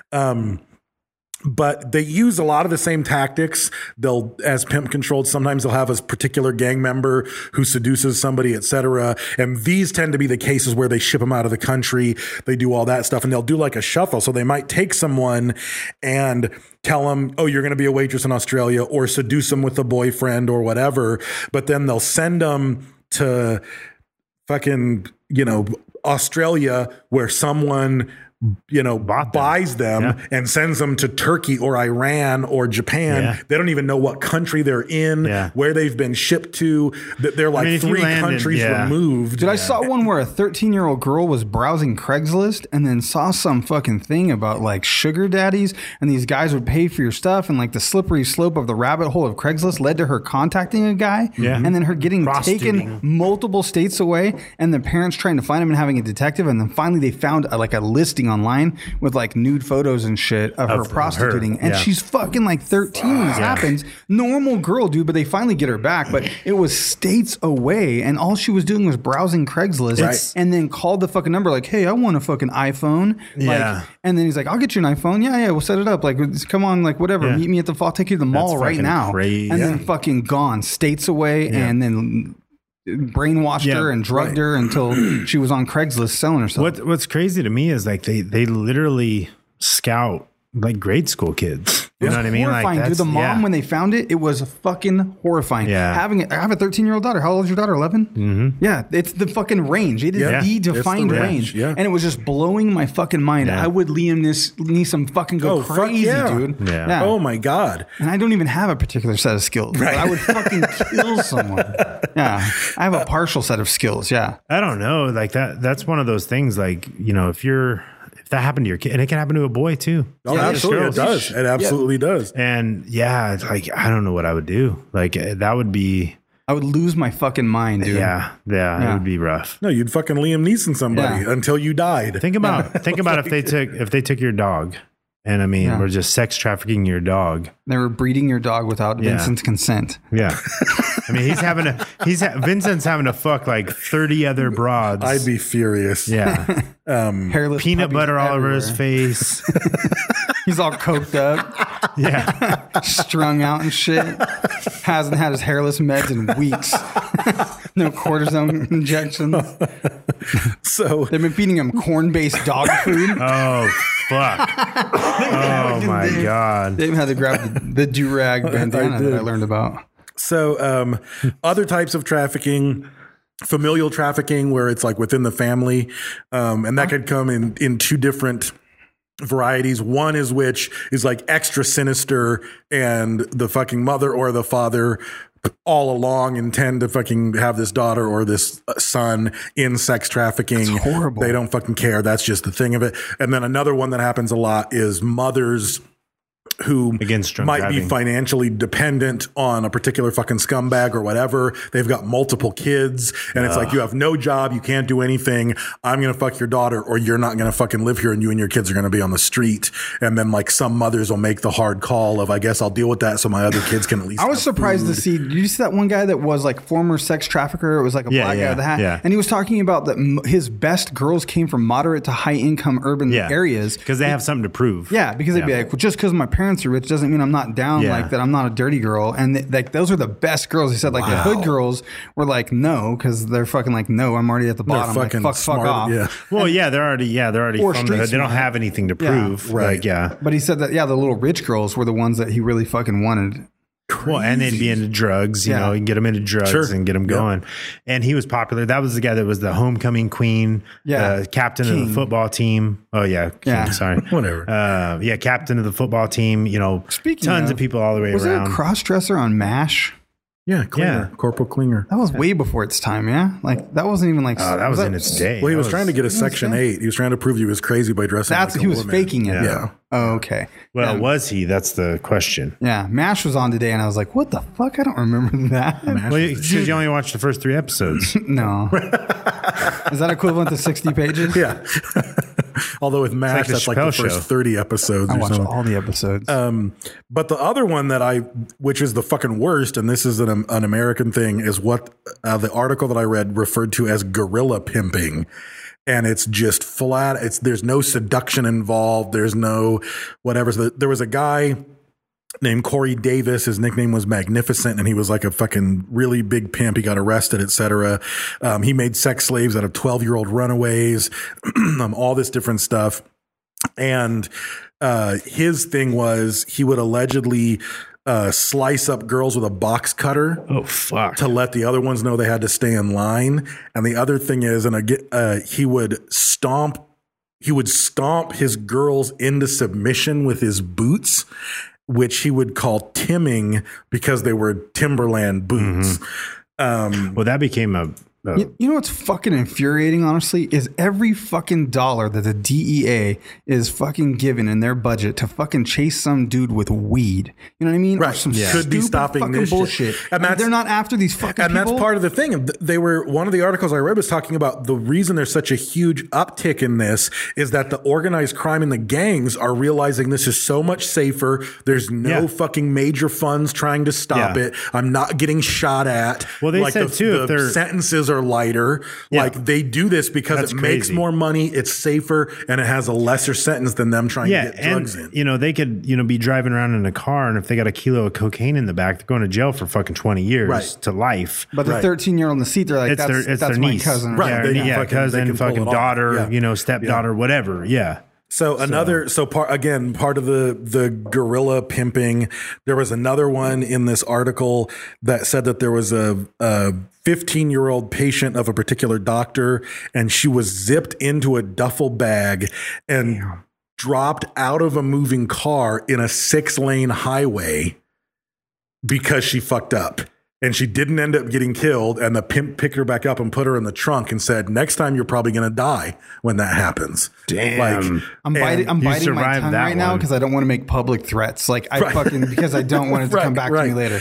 But they use a lot of the same tactics. They'll, as pimp controlled, sometimes they'll have a particular gang member who seduces somebody, etc. And these tend to be the cases where they ship them out of the country. They do all that stuff, and they'll do like a shuffle. So they might take someone and tell them, "Oh, you're going to be a waitress in Australia," or seduce them with a boyfriend or whatever. But then they'll send them to fucking, Australia, where someone buys them and sends them to Turkey or Iran or Japan. Yeah. They don't even know what country they're in, where they've been shipped to. They're like if you 3 landed- countries removed. Dude, I saw one where a 13-year-old girl was browsing Craigslist and then saw some fucking thing about like sugar daddies, and these guys would pay for your stuff, and like the slippery slope of the rabbit hole of Craigslist led to her contacting a guy and then her getting taken multiple states away, and the parents trying to find him and having a detective, and then finally they found like a listing online with like nude photos and shit of her prostituting, and she's fucking like 13 when this happens. Normal girl, dude, but they finally get her back, but it was states away, and all she was doing was browsing Craigslist and then called the fucking number like, "Hey, I want a fucking iPhone." Like, and then he's like, "I'll get you an iPhone." Yeah, we'll set it up. Like, come on, like whatever. Meet me at the I'll take you to the mall right now. Crazy. And then fucking gone states away, and then brainwashed her and drugged her until she was on Craigslist selling herself. What's crazy to me is like they literally scout like grade school kids. You know what I mean? Horrifying, Like dude. The mom, when they found it, it was fucking horrifying. Yeah. I have a 13-year-old daughter. How old is your daughter? 11? Mm-hmm. Yeah, it's the fucking range. It is the defined range. Yeah. And it was just blowing my fucking mind. Yeah. I would Liam Neeson fucking go fuck crazy, yeah. dude. Yeah. Oh my God. And I don't even have a particular set of skills. But I would fucking kill someone. Yeah. I have a partial set of skills. Yeah. I don't know. Like that's one of those things. Like, if that happened to your kid, and it can happen to a boy too. Oh, absolutely. It does. It absolutely does. And it's like, I don't know what I would do. Like that would be, I would lose my fucking mind, dude. yeah, it would be rough. No, you'd fucking Liam Neeson somebody until you died. Think about if they took your dog, and we're just sex trafficking your dog. They were breeding your dog without Vincent's consent. Yeah. Vincent's having to fuck like 30 other broads. I'd be furious. Yeah. Hairless Peanut puppies butter all over everywhere. his face. He's all coked up, Yeah. strung out and shit. Hasn't had his hairless meds in weeks. No cortisone injections. So They've been feeding him corn-based dog food. Oh, fuck. Oh, my God. They even had to grab the do-rag bandana that I learned about. So, other types of trafficking, familial trafficking, where it's like within the family, and that could come in 2 different varieties. One is which is like extra sinister, and the fucking mother or the father all along intend to fucking have this daughter or this son in sex trafficking. That's horrible. They don't fucking care. That's just the thing of it. And then another one that happens a lot is mothers who Against drunk might be driving. financially dependent on a particular fucking scumbag or whatever. They've got multiple kids, and it's like, you have no job, you can't do anything. I'm going to fuck your daughter, or you're not going to fucking live here, and you and your kids are going to be on the street. And then like some mothers will make the hard call of, I guess I'll deal with that so my other kids can at least I was have surprised food. to see. Did you see that one guy that was like former sex trafficker? It was like a black guy with a hat. yeah. And he was talking about that his best girls came from moderate to high income urban areas. Because they have something to prove. Yeah, because they'd be like, well, just because my parents parents are rich doesn't mean I'm not down, Yeah. like that I'm not a dirty girl. And like those are the best girls. He said like the hood girls were like, no, because they're fucking like, no, I'm already at the They're bottom. Like, fucking fuck smart. off. Yeah. Well, they're already Or from the street hood. They don't smart. have anything to Yeah. prove. Right. Like, yeah. But he said that, the little rich girls were the ones that he really fucking wanted. Well, and they'd be into drugs, you Yeah. know, and get them into drugs Sure. and get them Yep. going. And he was popular. That was the guy that was the homecoming queen, captain of King. the football team. Oh, yeah. King, Yeah. sorry. Whatever. Captain of the football team, you know, Speaking tons of people all the way was around. there a cross-dresser on MASH? Yeah, Klinger, Yeah. Corporal Klinger. That was way before its time, yeah? Like, that wasn't even like... Oh, that was in its day. Well, he That was trying to get a Section 8. He was trying to prove he was crazy by dressing That's like a he was woman. faking it. Yeah. though. Oh, okay. Well, Yeah. was he? That's the question. Yeah, MASH was on today, and I was like, "What the fuck? I don't remember that." Well, because you only watched the first 3 episodes. No, is that equivalent to 60 pages? Yeah. Although with MASH, like the that's like the Chappelle first Show. 30 episodes I or watched something. all the episodes. But the other one which is the fucking worst, and this is an American thing, is what the article that I read referred to as gorilla pimping. And it's just flat. There's no seduction involved. There's no whatever. So there was a guy named Corey Davis. His nickname was Magnificent, and he was like a fucking really big pimp. He got arrested, etc. He made sex slaves out of 12-year-old runaways, all this different stuff. And his thing was he would allegedly slice up girls with a box cutter. Oh, fuck. To let the other ones know they had to stay in line. And the other thing is, he would stomp his girls into submission with his boots, which he would call timming because they were Timberland boots. Well, that became a You know what's fucking infuriating, honestly, is every fucking dollar that the DEA is fucking given in their budget to fucking chase some dude with weed. You know what I mean? Right. Or some Could be stupid stopping fucking this shit. bullshit. And And that's- they're not after these fucking And people. that's part of the thing. One of the articles I read was talking about the reason there's such a huge uptick in this is that the organized crime and the gangs are realizing this is so much safer. There's no fucking major funds trying to stop Yeah. it. I'm not getting shot at. Well, they said too, the if they're- sentences are lighter. Yeah. Like they do this because That's it makes crazy. more money. It's safer and it has a lesser sentence than them trying to get drugs in. You know, they could, be driving around in a car, and if they got a kilo of cocaine in the back, they're going to jail for fucking 20 years Right. to life. But the 13-year-old in the seat, they're like, It's that's their my niece. cousin. Right. Yeah, They can fucking- they cousin, can pull fucking it off. daughter, Yeah. stepdaughter, whatever. Yeah. So part of the gorilla pimping, there was another one in this article that said that there was a 15-year-old patient of a particular doctor, and she was zipped into a duffel bag and dropped out of a moving car in a 6-lane highway because she fucked up. And she didn't end up getting killed. And the pimp picked her back up and put her in the trunk and said, next time you're probably going to die when that happens. Damn. I'm biting my survived tongue that right now one. because I don't want to make public threats. Like because I don't want it to come back to me later.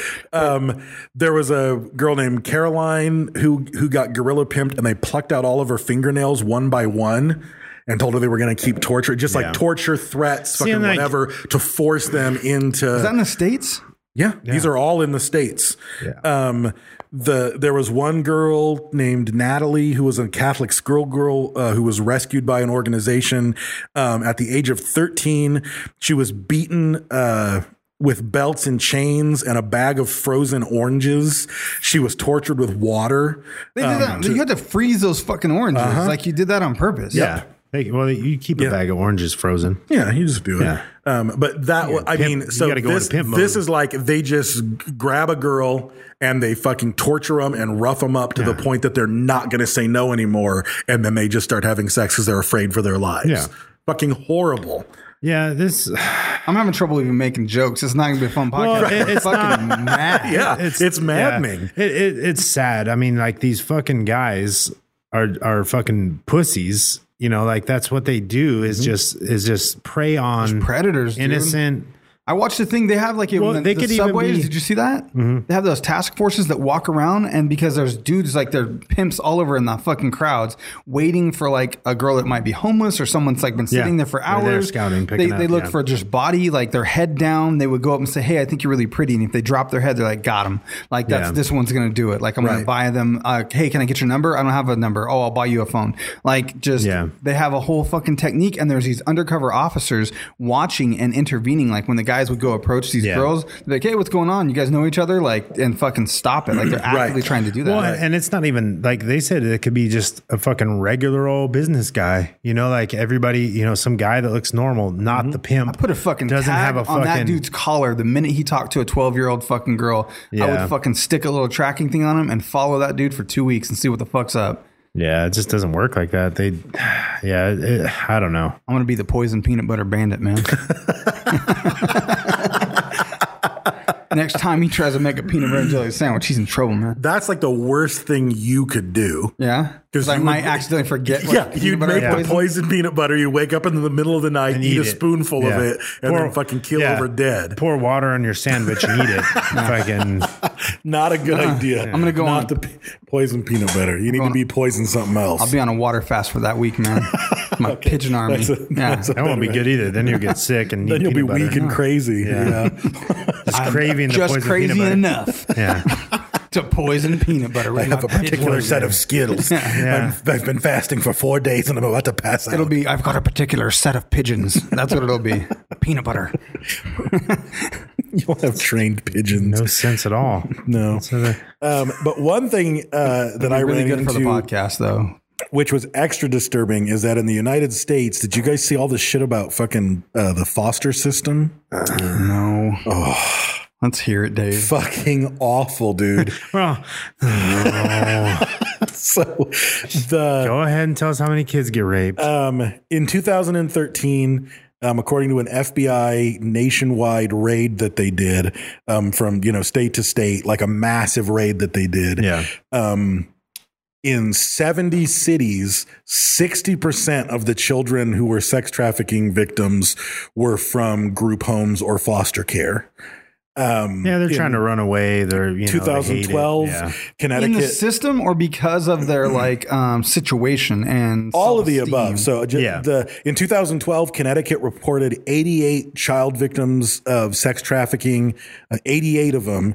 There was a girl named Caroline who got gorilla pimped, and they plucked out all of her fingernails one by one and told her they were going to keep torture, just like torture threats, fucking and, like- whatever, to force them into. Is that in the States? Yeah, these are all in the States. Yeah. There was one girl named Natalie who was a Catholic schoolgirl who was rescued by an organization at the age of 13. She was beaten with belts and chains and a bag of frozen oranges. She was tortured with water. They did that. You had to freeze those fucking oranges. Like you did that on purpose. Yeah. Well, you keep a bag of oranges frozen. Yeah, you just do it. Yeah. But that, I pimp- mean, you so gotta go into pimp mode. this is like they just grab a girl and they fucking torture them and rough them up to the point that they're not going to say no anymore. And then they just start having sex because they're afraid for their lives. Yeah. Fucking horrible. Yeah, I'm having trouble even making jokes. It's not going to be a fun podcast. Well, it's fucking mad. Yeah, it's maddening. Yeah. It's sad. I mean, like these fucking guys are fucking pussies. You know, like that's what they do is just prey on Predators, dude. innocent. I watched the thing they have like Well, in they the could even subways. be- Did you see that? They have those task forces that walk around, and because there's dudes like they're pimps all over in the fucking crowds, waiting for like a girl that might be homeless or someone's like been sitting there for They're hours. there scouting, They picking up, look yeah. for just body, like their head down. They would go up and say, "Hey, I think you're really pretty," and if they drop their head, they're like, "Got him." Like that's Yeah. this one's gonna do it. Like I'm gonna Right. buy them. Hey, can I get your number? I don't have a number. Oh, I'll buy you a phone. Like just they have a whole fucking technique, and there's these undercover officers watching and intervening. Like when the guys would go approach these girls, they're like, hey, what's going on? You guys know each other? Like, and fucking stop it. Like, they're actively trying to do that. Well, and it's not even like they said it could be just a fucking regular old business guy, you know, like everybody, you know, some guy that looks normal, not the pimp. I put a fucking doesn't tag have a fucking on that dude's collar the minute he talked to a 12-year-old fucking girl. I would fucking stick a little tracking thing on him and follow that dude for 2 weeks and see what the fuck's up. Yeah, it just doesn't work like that. I don't know. I'm gonna be the poison peanut butter bandit, man. Next time he tries to make a peanut butter and jelly sandwich, he's in trouble, man. That's like the worst thing you could do. Yeah, because I might accidentally forget. You'd make the poison peanut butter. You wake up in the middle of the night, and eat a spoonful of it, and then fucking keel over dead. Pour water on your sandwich and eat it. Fucking not a good idea. I'm gonna go not the poison peanut butter. You need to be poison something else. I'll be on a water fast for that week, man. My pigeon army. That won't be good either. Then you'll get sick and then you'll be weak and crazy. Yeah. Just craving the just poison crazy peanut butter. enough. Yeah. To poison peanut butter. I have a particular set of Skittles. I've been fasting for 4 days and I'm about to pass out. I've got a particular set of pigeons. That's what it'll be. Peanut butter. You'll have trained pigeons. No sense at all. No. But one thing that I really ran good into for the podcast, though, which was extra disturbing, is that in the United States, did you guys see all this shit about fucking the foster system? No. Oh. Let's hear it, Dave. Fucking awful, dude. Well, so go ahead and tell us how many kids get raped. In 2013, according to an FBI nationwide raid that they did, from state to state, like a massive raid that they did. Yeah. In 70 cities, 60% of the children who were sex trafficking victims were from group homes or foster care. They're trying to run away. They're 2012, Connecticut. In the system, or because of their situation and all of the above. So in 2012, Connecticut reported 88 child victims of sex trafficking. 88 of them,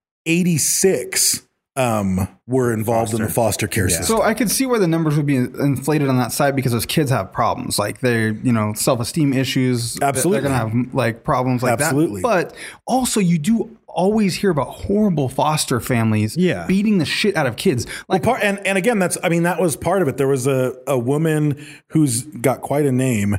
86 were involved in the foster care system. So I could see where the numbers would be inflated on that side because those kids have problems, like they're self-esteem issues. Absolutely, they're gonna have like problems like that. But also, you do always hear about horrible foster families beating the shit out of kids. Like, and again, that was part of it. There was a woman who's got quite a name,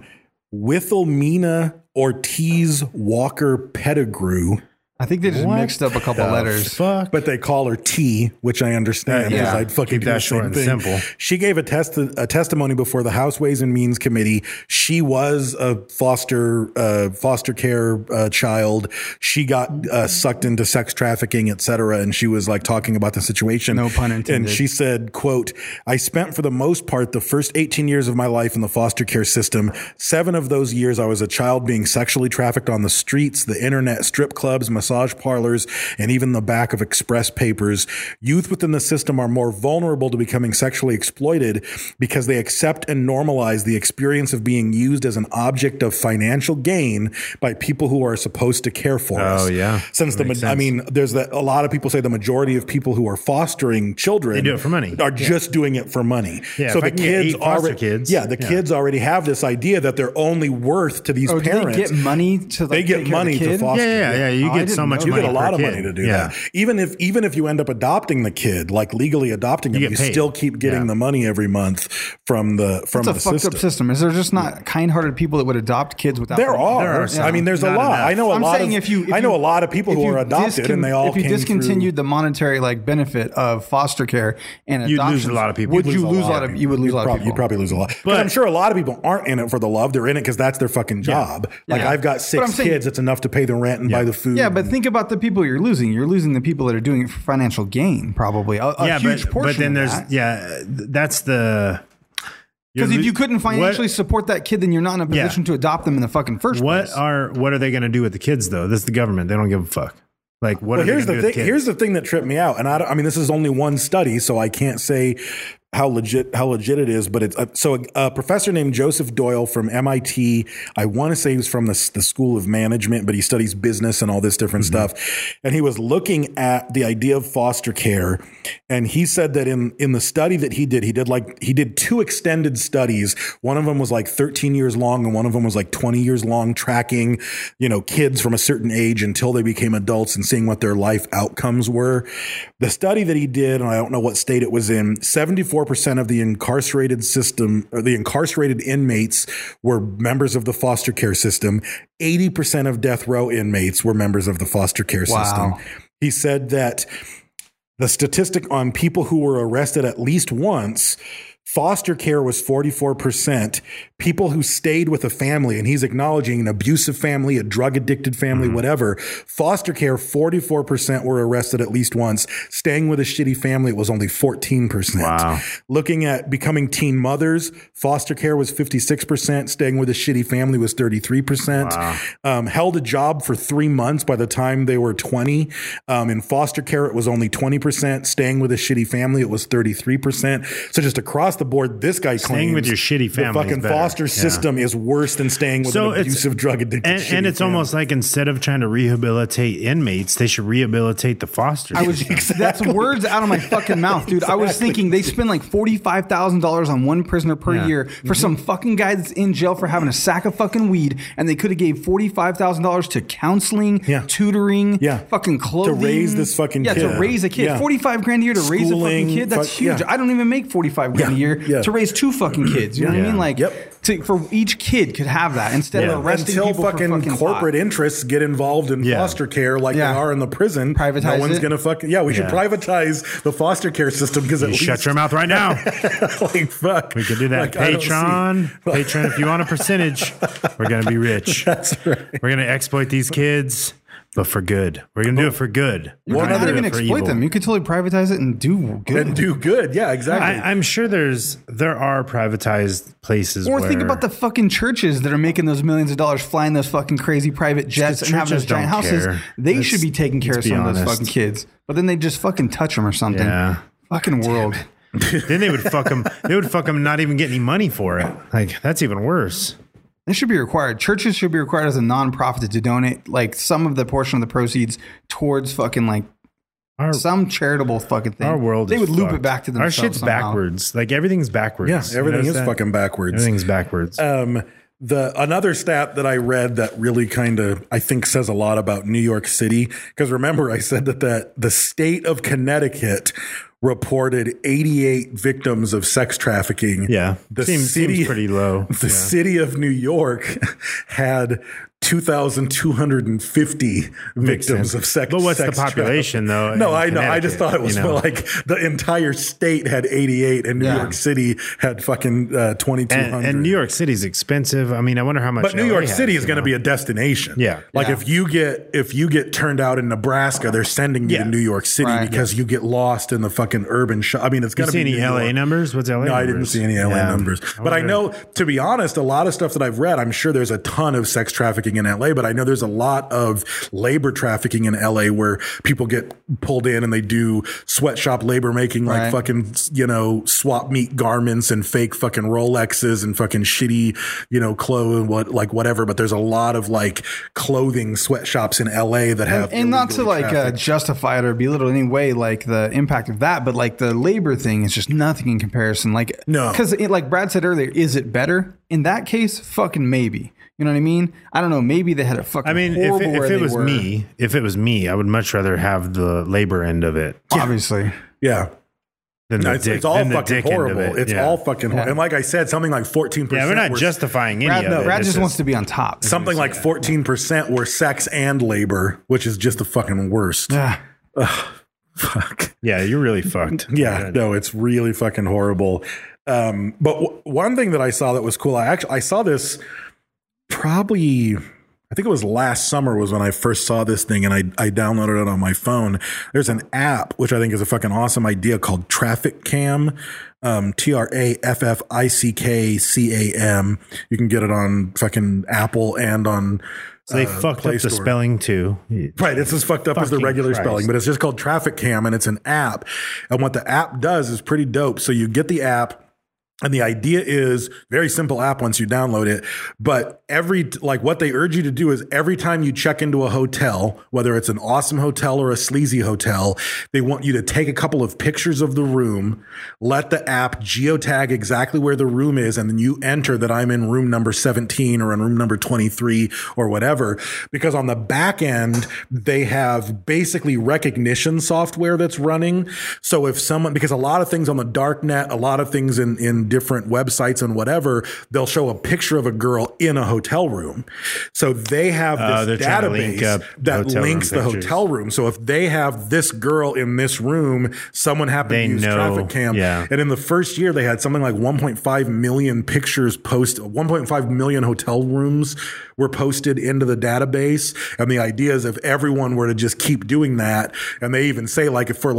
Wilhelmina Ortiz Walker Pettigrew. I think they just mixed up a couple letters. But they call her T, which I understand because I'd fucking keep do that the short same and thing. simple. She gave a testimony before the House Ways and Means Committee. She was a foster care child. She got sucked into sex trafficking, etc. And she was like talking about the situation. No pun intended. And she said, quote, "I spent for the most part the first 18 years of my life in the foster care system. 7 of those years I was a child being sexually trafficked on the streets, the internet, strip clubs, massage parlors, and even the back of express papers. Youth within the system are more vulnerable to becoming sexually exploited because they accept and normalize the experience of being used as an object of financial gain by people who are supposed to care for us." Oh, yeah. There's a lot of people say the majority of people who are fostering children, they do it for money, are just doing it for money. Yeah, so the kids kids already have this idea that they're only worth to these parents. They get money to they get money to foster. Yeah. You get so much money. You get a lot of money to do that. Even if you end up adopting the kid, like legally adopting them, you still keep getting the money every month from the system. It's a fucked up system. Is there just not kind-hearted people that would adopt kids without? There are. I mean, there's a lot. Enough. I know a lot of people who are adopted, and they all. If you discontinued the monetary benefit of foster care and adoption, you'd lose a lot of people. You would lose a lot of people. You'd probably lose a lot. But I'm sure a lot of people aren't in it for the love. They're in it because that's their fucking job. Like I've got 6 kids. It's enough to pay the rent and buy the food. Yeah, but think about the people you're losing. You're losing the people that are doing it for financial gain, probably. A huge portion. But then that's the. Because if you couldn't financially support that kid, then you're not in a position to adopt them in the fucking first place. What are they going to do with the kids though? This is the government. They don't give a fuck. Like, what? Well, here's the thing. Here's the thing that tripped me out, and I mean, this is only one study, so I can't say how legit it is, but it's so a professor named Joseph Doyle from MIT. I want to say he was from the School of Management, but he studies business and all this different stuff. And he was looking at the idea of foster care, and he said that in the study that he did 2 extended studies. One of them was like 13 years long, and one of them was like 20 years long, tracking kids from a certain age until they became adults and seeing what their life outcomes were. The study that he did, and I don't know what state it was in, 74% of the incarcerated system, or the incarcerated inmates, were members of the foster care system. 80% of death row inmates were members of the foster care system. He said that the statistic on people who were arrested at least once, foster care was 44%. People who stayed with a family, and he's acknowledging an abusive family, a drug addicted family, whatever. Foster care, 44% were arrested at least once. Staying with a shitty family, it was only 14%. Wow. Looking at becoming teen mothers, foster care was 56%. Staying with a shitty family was 33%. Wow. Held a job for 3 months by the time they were 20. In foster care, it was only 20%. Staying with a shitty family, it was 33%. So just across the board, this guy claims Staying with your shitty family the fucking is better. foster system is worse than staying with an abusive, drug addicted shitty and it's family. almost like instead of trying to rehabilitate inmates, they should rehabilitate the foster system. That's words out of my fucking mouth, dude. I was thinking they spend like $45,000 on one prisoner per year for some fucking guy that's in jail for having a sack of fucking weed, and they could have gave $45,000 to counseling, tutoring, fucking clothing, to raise this fucking kid. to raise a kid. Yeah. $45,000 a year to raise a fucking kid. That's huge. I don't even make $45,000 a year to raise 2 fucking kids. You know what I mean? Like, for each kid could have that instead of arresting until people fucking for fucking corporate pot. interests get involved in foster care like they are in the prison. Privatize no one's it. gonna fucking we should privatize the foster care system because at least Shut your mouth right now. like fuck, We could do that. Like, I don't Patreon, if you want a percentage, we're gonna be rich. That's right. We're gonna exploit these kids, but for good. We're gonna do it for good. You We're could not not even do it for exploit evil. them. You could totally privatize it and do good. And do good. Yeah, exactly. I'm sure there are privatized places. Or where think about the fucking churches that are making those millions of dollars flying those fucking crazy private jets and having those churches giant don't houses. care. They should be taking care of let's be some of those honest. fucking kids. But then they just fucking touch them or something. Yeah. Fucking world. Then they would fuck them. They would fuck them and not even get any money for it. Like that's even worse. It should be required. Churches should be required as a nonprofit to donate like some of the portion of the proceeds towards fucking like some charitable fucking thing. Our world They is would loop fucked. it back to Our themselves shit's somehow. backwards. Like everything's backwards. Yeah, You everything notice is that? fucking backwards. Everything's backwards. Another stat that I read that really kind of I think says a lot about New York City, because remember I said that the state of Connecticut reported 88 victims of sex trafficking. Yeah, the seems pretty low. The city of New York had 2,250 victims of sex. But what's sex the population, though? No, in I know. I just thought it was Connecticut, like the entire state had 88, and New York City had fucking 2,200. And New York City's expensive. I mean, I wonder how much. But New LA York has, City is you going to know? be a destination. Yeah. Like Yeah. if you get turned out in Nebraska, they're sending you to New York City Right. because you get lost in the fucking urban I mean, it's You going to see be any New LA York. numbers? What's LA? No, I didn't numbers? see any LA Yeah. numbers. But I know, to be honest, a lot of stuff that I've read, I'm sure there's a ton of sex trafficking in LA, but I know there's a lot of labor trafficking in LA where people get pulled in and they do sweatshop labor making like Right. fucking, swap meet garments and fake fucking Rolexes and fucking shitty, clothes, whatever. But there's a lot of like clothing sweatshops in LA that have. And not to illegally like trafficked. justify it or belittle in any way like the impact of that, but like the labor thing is just nothing in comparison. Like, No. because like Brad said earlier, is it better? In that case, fucking maybe. You know what I mean? I don't know. Maybe they had a fucking. I mean, horrible if where it they was were. me, I would much rather have the labor end of it Obviously. Yeah. than the It's, dick. it's all than the fucking dick end of horrible. it. It's Yeah. all fucking horrible. And like I said, something like 14%. Yeah, we're not were- justifying any Brad, of it. Brad It's just wants to be on top. Something like 14% were sex and labor, which is just the fucking worst. Yeah. Fuck. Yeah, you're really fucked. Yeah, no, it's really fucking horrible. But one thing that I saw that was cool, I saw this probably, I think it was last summer was when I first saw this thing, and I downloaded it on my phone. There's an app, which I think is a fucking awesome idea, called Traffic Cam. TrafficCam. You can get it on fucking Apple and on So they fucked Play up the Store. spelling too. Right, it's as fucked up as the Fucking regular Christ. spelling, but it's just called Traffic Cam, and it's an app. And what the app does is pretty dope. So you get the app, and the idea is very simple app once you download it. But what they urge you to do is every time you check into a hotel, whether it's an awesome hotel or a sleazy hotel, they want you to take a couple of pictures of the room, let the app geotag exactly where the room is, and then you enter that I'm in room number 17 or in room number 23 or whatever. Because on the back end, they have basically recognition software that's running. So if someone, because a lot of things on the dark net, a lot of things in different websites and whatever, they'll show a picture of a girl in a hotel room. So they have they're this trying to link database up that hotel links room the pictures. hotel room. So if they have this girl in this room, someone happened They to use know, Traffic Cam. yeah. And in the first year, they had something like 1.5 million pictures 1.5 million hotel rooms were posted into the database. And the idea is if everyone were to just keep doing that, and they even say like for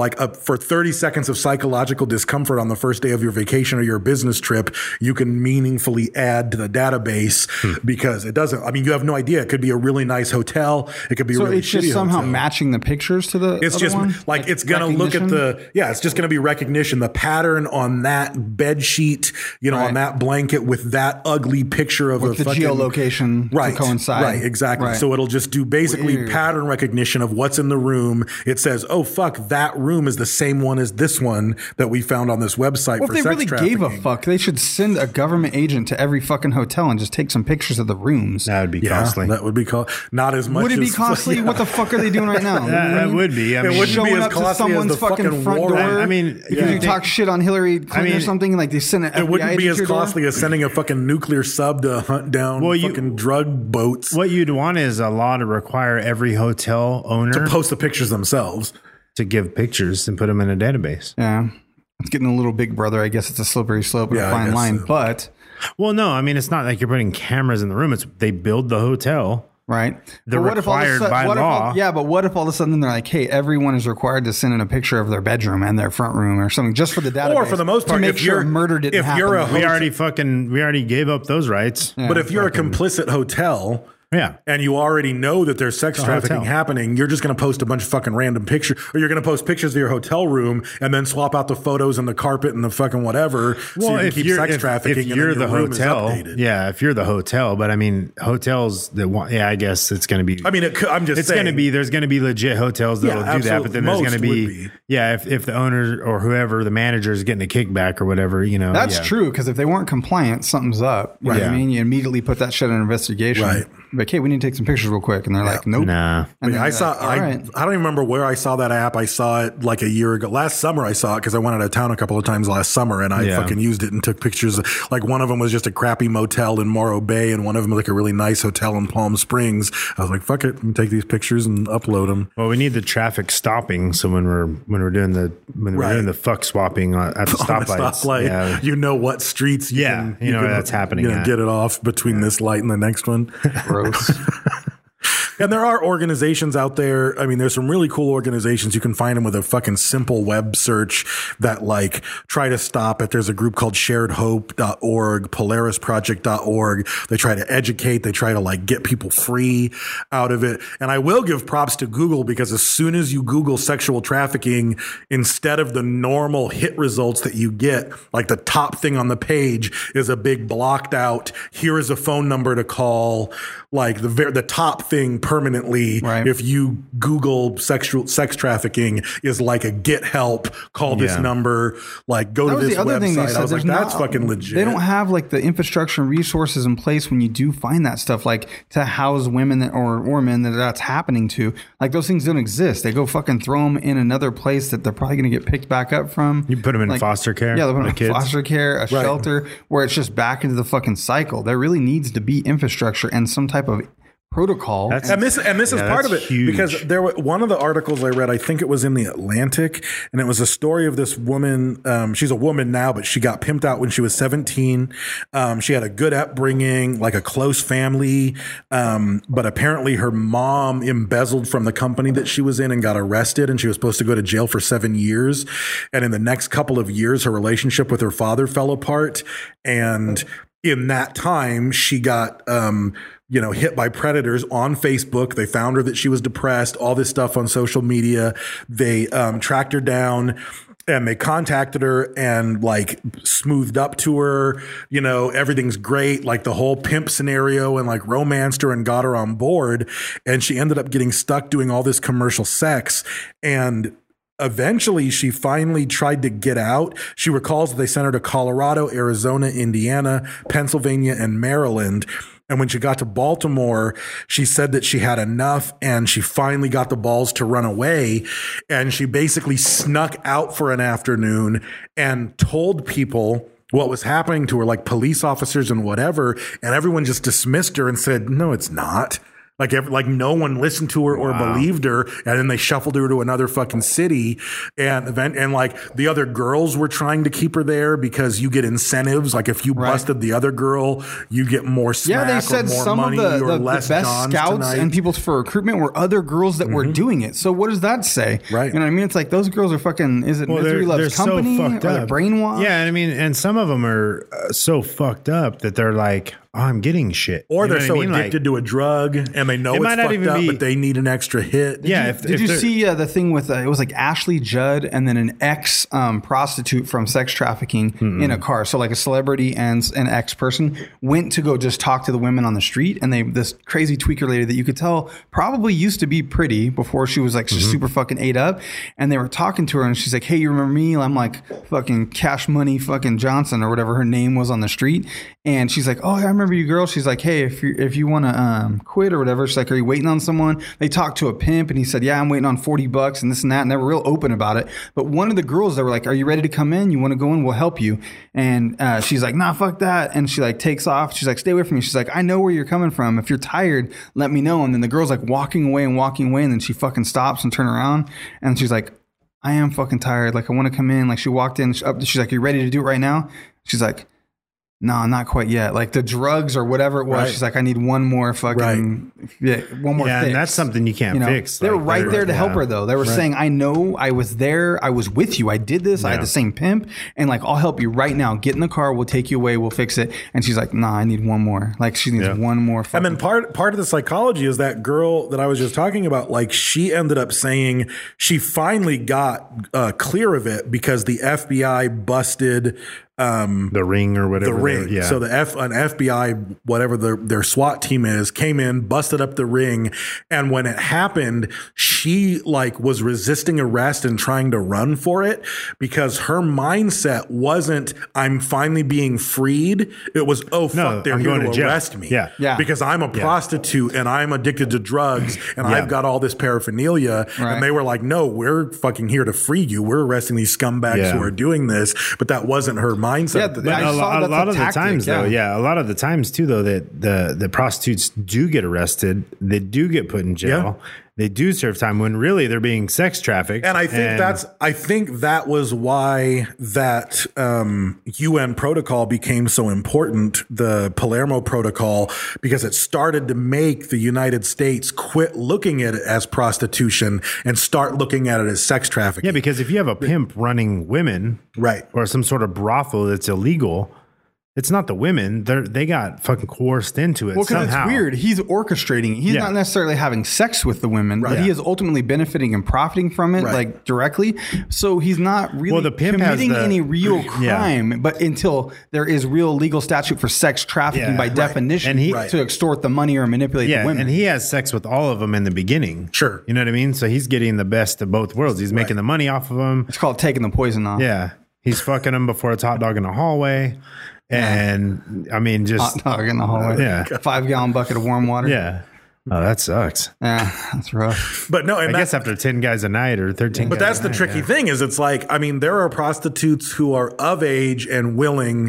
30 seconds of psychological discomfort on the first day of your vacation or your business trip, you can meaningfully add to the database because it doesn't, I mean, you have no idea. It could be a really nice hotel. It could be So a really it's just shitty somehow hotel. matching the pictures to the It's other just one? like it's going to look at it's just going to be recognition. The pattern on that bed sheet, on Right. that blanket with that ugly picture of With a the fucking geolocation to right, coincide. Right, exactly. Right. So it'll just do basically Weird. pattern recognition of what's in the room. It says, oh, fuck, that room is the same one as this one that we found on this website Well, for if they sex really trafficking. gave a fuck, they should send a government agent to every fucking hotel and just take some pictures of the rooms. That would be Yeah, costly. that would be not as much. Would it be as- costly? yeah. What the fuck are they doing right now? That would be. I It mean, wouldn't be Showing as up to costly as someone's the fucking fucking front war. door. I mean, because yeah. you talk shit on Hillary Clinton or mean, something, like they send an It wouldn't FBI be agent as to your door. costly as sending a fucking nuclear sub to hunt down fucking drug boats what you'd want is a law to require every hotel owner to post the pictures themselves. to give pictures and put them in a database. Yeah. It's getting a little Big Brother. I guess it's a slippery slope and Yeah, a I fine guess line. so. But, Well, no, I mean, it's not like you're putting cameras in the room. It's they build the hotel. right. They're But what if all of a required sudden- by what if all- law. yeah, but what if all of a sudden they're like, hey, everyone is required to send in a picture of their bedroom and their front room or something just for the database. Or for the most part, to make if sure you're- murder didn't if happen. you're a We already gave up those rights. Yeah. But if you're a complicit hotel, Yeah. and you already know that there's sex a trafficking hotel. happening, you're just going to post a bunch of fucking random pictures, or you're going to post pictures of your hotel room and then swap out the photos and the carpet and the fucking whatever. So you can keep sex trafficking. if and you're then the your room is hotel, updated. yeah, if you're the hotel, but I mean, hotels that want, yeah, I guess it's going to be. I mean, I'm just it's saying. going to be. There's going to be legit hotels that Yeah, will do that, absolutely. but then there's going to Most would be, be. yeah, if the owner or whoever the manager is getting a kickback or whatever, That's yeah. true, because if they weren't compliant, something's up. You know what I Right. mean? You immediately put that shit in an investigation. Right. Like, hey, we need to take some pictures real quick. And they're like, nope. Nah. And then I they're saw. like, all I right. don't even remember where I saw that app. I saw it like a year ago. Last summer, I saw it because I went out of town a couple of times last summer, and I Yeah. fucking used it and took pictures. Like one of them was just a crappy motel in Morro Bay, and one of them was like a really nice hotel in Palm Springs. I was like, "Fuck it, let me take these pictures and upload them." Well, we need the traffic stopping. So when we're doing the fuck swapping at the On the stoplights, stoplight, yeah, you know what streets. Yeah, you know where that's happening at. Get it off between this light and the next one. Gross. And there are organizations out there. I mean, there's some really cool organizations. You can find them with a fucking simple web search that like try to stop it. There's a group called sharedhope.org, polarisproject.org. They try to educate. They try to like get people free out of it. And I will give props to Google because as soon as you Google sexual trafficking, instead of the normal hit results that you get, like the top thing on the page is a big blocked out, here is a phone number to call, like the top thing permanently. Right. If you Google sex trafficking is like a get help, call this Yeah. number, like go That to was this the other thing they website. said. I was like, There's that's not- fucking legit. They don't have like the infrastructure and resources in place when you do find that stuff, like to house women or men that's happening to. Like those things don't exist. They go fucking throw them in another place that they're probably going to get picked back up from. You put them in Like, foster care. Yeah, they put them the in kids. foster care, a shelter, where it's just back into the fucking cycle. There really needs to be infrastructure and some type of protocol. And this is Yeah, part of it that's huge. because there were one of the articles I read. I think it was in the Atlantic, and it was a story of this woman. She's a woman now, but she got pimped out when she was 17. She had a good upbringing, like a close family, but apparently her mom embezzled from the company that she was in and got arrested, and she was supposed to go to jail for 7 years. And in the next couple of years, her relationship with her father fell apart, and in that time, she got hit by predators on Facebook. They found her that she was depressed, all this stuff on social media. They tracked her down and they contacted her and like smoothed up to her, everything's great, like the whole pimp scenario, and like romanced her and got her on board. And she ended up getting stuck doing all this commercial sex. And eventually she finally tried to get out. She recalls that they sent her to Colorado, Arizona, Indiana, Pennsylvania, and Maryland. And when she got to Baltimore, she said that she had enough and she finally got the balls to run away. And she basically snuck out for an afternoon and told people what was happening to her, like police officers and whatever. And everyone just dismissed her and said, no, it's not. Like no one listened to her or believed her, and then they shuffled her to another fucking city, and like the other girls were trying to keep her there because you get incentives. Like if you busted the other girl, you get more smack. Yeah, they said or more some money of or the less best Johns scouts tonight. and people for recruitment were other girls that were doing it. So what does that say? Right. You know what I mean? It's like those girls are fucking. Is it Misery Loves Company? so fucked Or up. they're brainwashed? Yeah, I mean, and some of them are so fucked up that they're like, oh, I'm getting shit. Or You know they're what so I mean? addicted to a drug and they know It it's might not fucked even up, be- but they need an extra hit. Did you see the thing with it was like Ashley Judd and then an ex prostitute from sex trafficking in a car. So like a celebrity and an ex person went to go just talk to the women on the street, and this crazy tweaker lady that you could tell probably used to be pretty before she was like just super fucking ate up, and they were talking to her and she's like, hey, you remember me? I'm like fucking Cash Money fucking Johnson or whatever her name was on the street, and she's like, oh, I remember you, girl. She's like, hey, if you want to quit or whatever, she's like, are you waiting on someone? They talked to a pimp and he said, yeah, I'm waiting on $40 and this and that, and they were real open about it. But one of the girls, they were like, are you ready to come in? You want to go in? We'll help you. And she's like, nah, fuck that. And she like takes off. She's like, stay away from me. She's like, I know where you're coming from. If you're tired, let me know. And then the girl's like walking away, and then she fucking stops and turn around, and she's like, I am fucking tired. Like, I want to come in. Like, she walked in. She's like, you ready to do it right now? She's like, no, not quite yet. Like the drugs or whatever it was. Right. She's like, I need one more fucking, one more Yeah, fix. and that's something you can't fix. They were Like, right they're- there to help yeah. her though. They were saying, I know, I was there. I was with you. I did this. I had Yeah. the same pimp, and like, I'll help you right now. Get in the car. We'll take you away. We'll fix it. And she's like, nah, I need one more. Like she needs one more. And Fucking then part of the psychology is that girl that I was just talking about, like she ended up saying she finally got clear of it because the FBI busted The Ring or whatever. the ring. Yeah. So an FBI, whatever their SWAT team is, came in, busted up the ring. And when it happened, she like was resisting arrest and trying to run for it because her mindset wasn't, I'm finally being freed. It was, oh, fuck, they're I'm here going to to jail. arrest me. Yeah. Yeah. Because I'm a prostitute and I'm addicted to drugs and Yeah. I've got all this paraphernalia. Right. And they were like, no, we're fucking here to free you. We're arresting these scumbags Yeah. who are doing this. But that wasn't her mindset. Yeah, at the I time. saw a that's lot a of tactic, the times though, a lot of the times too though, that the prostitutes do get arrested, they do get put in jail, they do serve time when really they're being sex trafficked. And I think that was why that UN protocol became so important, the Palermo Protocol, because it started to make the United States quit looking at it as prostitution and start looking at it as sex trafficking. yeah, because if you have a pimp running women, Right. or some sort of brothel that's illegal, it's not the women. They got fucking coerced into it Well, because somehow. it's weird. He's orchestrating. He's Yeah. not necessarily having sex with the women, but he is ultimately benefiting and profiting from it, Right. like directly. So he's not really Well, the pimp has committing the- any real Yeah. crime, but until there is real legal statute for sex trafficking Yeah. by Right. definition And he- to extort the money or manipulate the Yeah, women. and he has sex with all of them in the beginning. Sure. You know what I mean? So he's getting the best of both worlds. He's making the money off of them. it's called taking the poison off. Yeah. He's fucking them before it's hot dog in the hallway. And I mean, just, Hot dog in the hallway. Yeah. 5-gallon bucket of warm water. yeah. Oh, that sucks. Yeah, that's rough. But no, and I that- guess after 10 guys a night or 13 But guys that's a the night, tricky yeah. thing is it's like, I mean, there are prostitutes who are of age and willing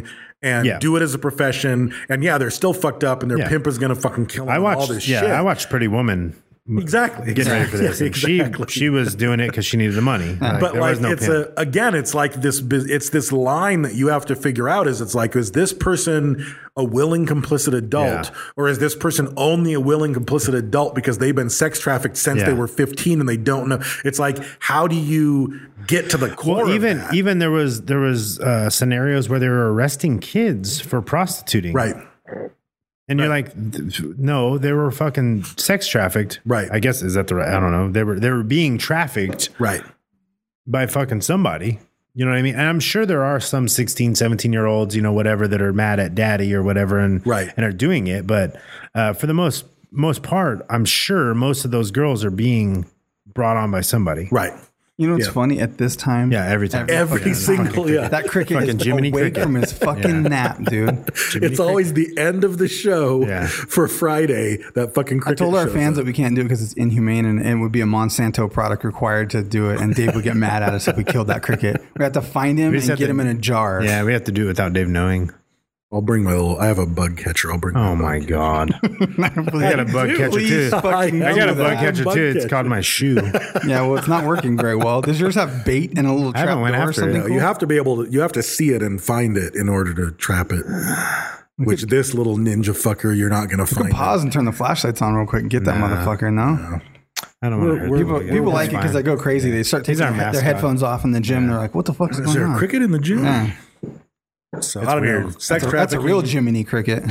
and Yeah. do it as a profession. And yeah, they're still fucked up, and their Yeah. pimp is going to fucking kill them. I and watched. all this Yeah, shit. I watched Pretty Woman. Exactly. Getting ready for this, and Exactly. she was doing it because she needed the money. But there like was no it's pimp. it's like it's this line that you have to figure out is this person a willing complicit adult, Yeah. or is this person only a willing complicit adult because they've been sex trafficked since Yeah. they were 15 and they don't know? It's like, how do you get to the core? Well, of that? even there was scenarios where they were arresting kids for prostituting, Right. And you're like, no, they were fucking sex trafficked, Right. I guess is that the right? I don't know. They were being trafficked, Right. by fucking somebody. You know what I mean? And I'm sure there are some 16, 17-year-olds, whatever, that are mad at daddy or whatever, and Right. and are doing it. But for the most part, I'm sure most of those girls are being brought on by somebody. Right. You know what's Yeah. funny at this time? Yeah, every time. Every single, yeah. That cricket Fucking is Jiminy awake Cricket. from his fucking Yeah. nap, dude. It's always the end of the show Yeah. for Friday. That fucking I cricket told our shows fans up. that we can't do it because it's inhumane and it would be a Monsanto product required to do it. And Dave would get mad at us if we killed that cricket. We have to find him We and just have get to- him in a jar. Yeah, we have to do it without Dave knowing. I'll bring I have a bug catcher. I'll bring Oh bug my catcher. God. I got a bug catcher Please too. fucking I got a do bug that. catcher Bug too. It's catcher. called my shoe. Yeah, well, it's not working very well. Does yours have bait and a little I haven't trap went door or after it. something? No, Cool? you have to be able to. You have to see it and find it in order to trap it. Which this little ninja fucker, you're not going to find. Pause and turn the flashlights on real quick and get that motherfucker. No, I don't want to hurt people, him. people like it It's because they fine. go crazy. They start taking our their mascot. headphones off in the gym. They're like, "What the fuck is Is going there on?" a cricket in the gym? Yeah. So I don't know. weird. Sex That's a trafficking. real Jiminy cricket.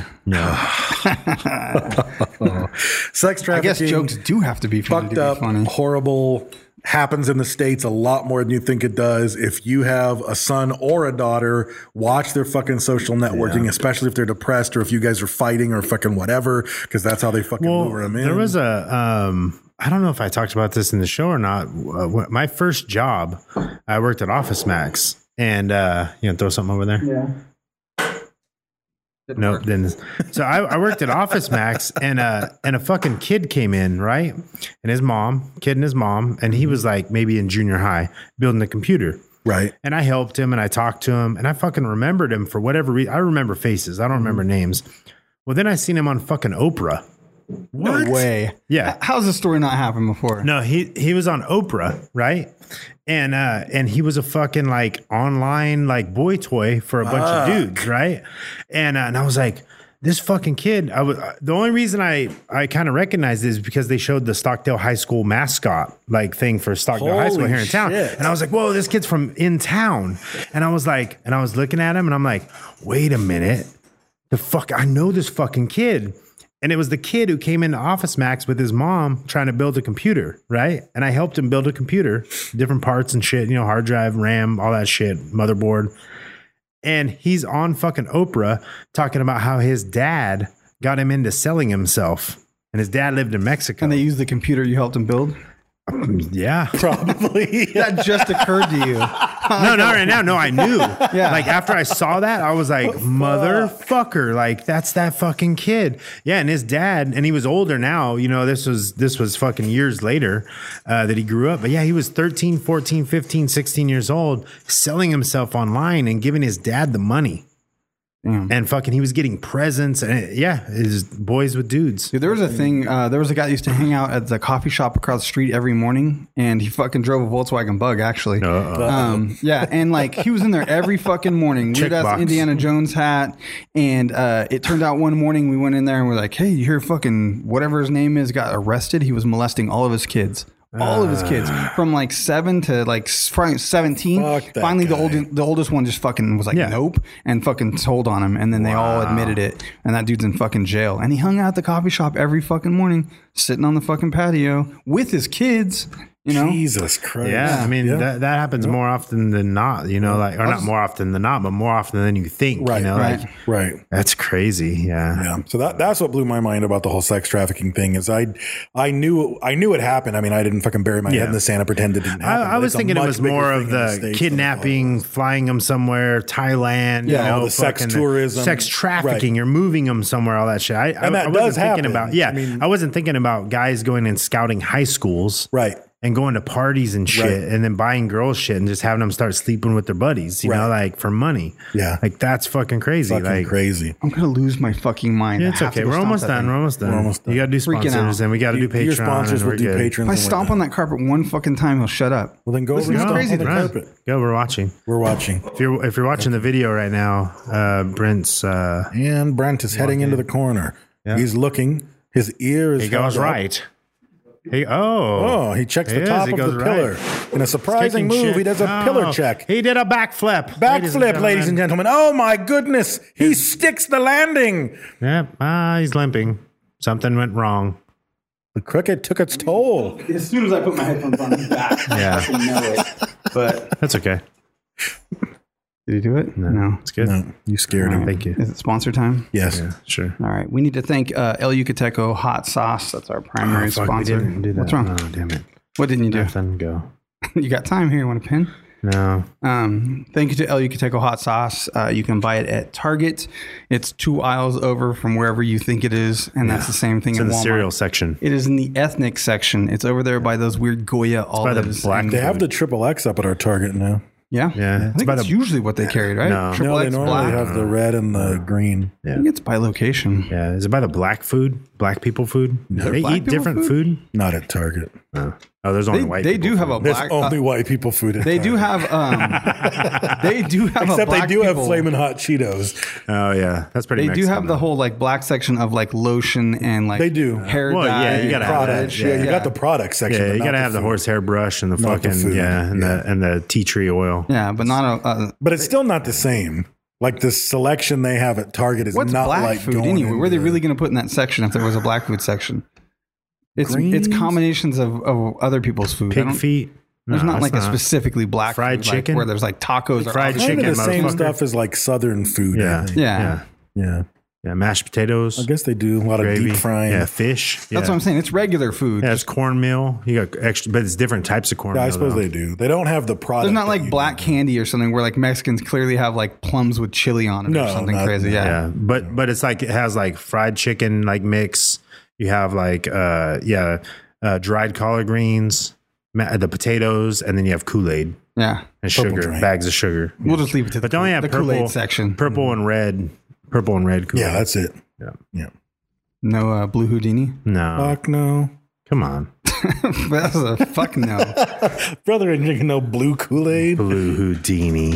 Sex I trafficking. guess jokes do have to be funny fucked to up, be funny. horrible. Happens in the States a lot more than you think it does. If you have a son or a daughter, watch their fucking social networking, especially if they're depressed or if you guys are fighting or fucking whatever, because that's how they fucking lure them in. There was I don't know if I talked about this in the show or not. My first job, I worked at Office Max, and throw something over there. Yeah. No, didn't. So I worked at Office Max, and a fucking kid came in, right? And his mom, and he was like maybe in junior high, building a computer. right. And I helped him, and I talked to him, and I fucking remembered him for whatever reason. I remember faces. I don't remember names. Well, then I seen him on fucking Oprah. No way. Yeah. How's this story not happened before? No, he was on Oprah, right? And he was a fucking like online like boy toy for a bunch of dudes, right? And I was like, this fucking kid. The only reason I kind of recognized it is because they showed the Stockdale High School mascot like thing for Stockdale High School Holy here in town, shit. and I was like, whoa, this kid's from in town. And I was looking at him, and I'm like, wait a minute, the fuck, I know this fucking kid. And it was the kid who came into Office Max with his mom trying to build a computer, right? And I helped him build a computer, different parts and shit, hard drive, RAM, all that shit, motherboard. And he's on fucking Oprah talking about how his dad got him into selling himself. And his dad lived in Mexico. And they used the computer you helped him build? Yeah. Probably. That just occurred to you. No, not right now. No, I knew. Yeah. Like after I saw that, I was like, motherfucker, like that's that fucking kid. Yeah, and his dad, and he was older now, this was fucking years later that he grew up. But yeah, he was 13, 14, 15, 16 years old, selling himself online and giving his dad the money. Damn. And fucking, he was getting presents, and his boys with dudes. Dude, there was a thing. There was a guy that used to hang out at the coffee shop across the street every morning, and he fucking drove a Volkswagen Bug, actually. Yeah, and like he was in there every fucking morning. Weird ass Checkbox. Indiana Jones hat, and it turned out one morning we went in there and we're like, "Hey, you hear fucking whatever his name is got arrested? He was molesting all of his kids." All of his kids from like 7 to like 17. Fuck that Finally, guy. the oldest one just fucking was like, Yeah. nope, and fucking told on him. And then they all admitted it. And that dude's in fucking jail. And he hung out at the coffee shop every fucking morning, sitting on the fucking patio with his kids, Jesus Christ. Yeah, I mean that happens more often than not, not more often than not, but more often than you think. Right, right. Right. That's crazy. Yeah. So that's what blew my mind about the whole sex trafficking thing is I knew it happened. I mean, I didn't fucking bury my head in the sand and pretend it didn't happen. I but was it's a thinking it much was bigger more thing of in the States than kidnapping, flying them somewhere, Thailand. Yeah, all the sex fucking tourism. sex trafficking. Right. You're moving them somewhere, all that shit. I that wasn't does thinking happen. about. I mean- I wasn't thinking about guys going and scouting high schools. Right. and going to parties and shit, Right. and then buying girls shit and just having them start sleeping with their buddies, you know, Right. like for money. Yeah. Like that's fucking crazy. Fucking like crazy. I'm gonna lose my fucking mind. yeah, I it's have to okay. go We're stomp almost that done. thing. We're almost done. We're almost done. You got to do Freaking sponsors, out. and we got to do Patreon. Your sponsors and will we're do good. patrons. If I and stomp whatnot. on that carpet one fucking time, he'll shut up. Well, then go Listen, over it's and crazy, stomp on the Run. carpet. Go, we're watching. We're watching. If you're watching the video right now, Brent's And Brent is heading into the corner. Yeah. He's looking. His ear is he goes held up. right. He Oh, he checks the top He of goes the pillar. right. In a surprising Kicking move, shit. he does a Oh, pillar check. He did a backflip. Backflip, ladies and gentlemen. Oh my goodness. He sticks the landing. Yep. He's limping. Something went wrong. The cricket took its toll. As soon as I put my headphones on, he's back. Yeah. I know it. But That's okay. did he do it? No. It's good. No, you scared him. Thank you. Is it sponsor time? Yes. Yeah, sure. All right. We need to thank El Yucateco Hot Sauce. That's our primary Oh, fuck, we sponsor. didn't do that. What's wrong? Oh, damn it. What didn't you do? Nothing. Go. You got time here. You want a pin? No. Thank you to El Yucateco Hot Sauce. You can buy it at Target. It's 2 aisles over from wherever you think it is, and that's the same thing It's at in the Walmart. cereal section. It is in the ethnic section. It's over there by those weird Goya by the olives. black- and- They have the triple X up at our Target now. yeah, Yeah. I It's think by that's the- usually what they carried, right? No. Triple No, they X normally black. have the red and the green. I think it's by location. Yeah. Is it by the black food? Black people food? They Black eat people different food? Not at Target. Oh, there's only white They people do have food. a There's black. only white people food at they Target. do have. They do have. a Except they black do have people- Flamin' Hot Cheetos. Oh, yeah. That's pretty They do Mexican, have the though. whole like black section of like lotion and like They do. hair Well, dye. yeah, you gotta have that. Products. Yeah, you got the product section. Yeah, but you not gotta the have the food. horsehair brush and the Not the fucking food. and Yeah. the tea tree oil. Yeah, but not a. But it's still not the same. Like the selection they have at Target is What's not black like food going anyway? Where are they into- really going to put in that section if there was a black food section? It's Greens? combinations of other people's food. I Pig don't- feet. There's No, not it's like a specifically black Fried food, like, chicken? where there's like tacos or Fried avocado. Kind chicken, of the same motherfucker. stuff as like Southern food. I Yeah. think. Yeah. Yeah. Yeah, mashed potatoes. I guess they do a lot gravy. of deep frying. Yeah, fish. That's yeah. what I'm saying. It's regular food. Yeah, it's cornmeal. You got extra, but it's different types of cornmeal. Yeah, I suppose though. they do. They don't have the product. There's not that like you black do. candy or something where like Mexicans clearly have like plums with chili on it No, or something not- crazy. Yeah. Yeah, but it's like it has like fried chicken like mix. You have like dried collard greens, the potatoes, and then you have Kool-Aid Yeah. and Purple sugar, drink. bags of sugar. We'll just leave it to But they only have the purple, Kool-Aid section. purple and red Kool-Aid. Yeah, that's it. Yeah. Yeah. No blue Houdini. No, Fuck no. come on, That's a fuck no. Brother, and drinking no blue Kool-Aid. Blue Houdini.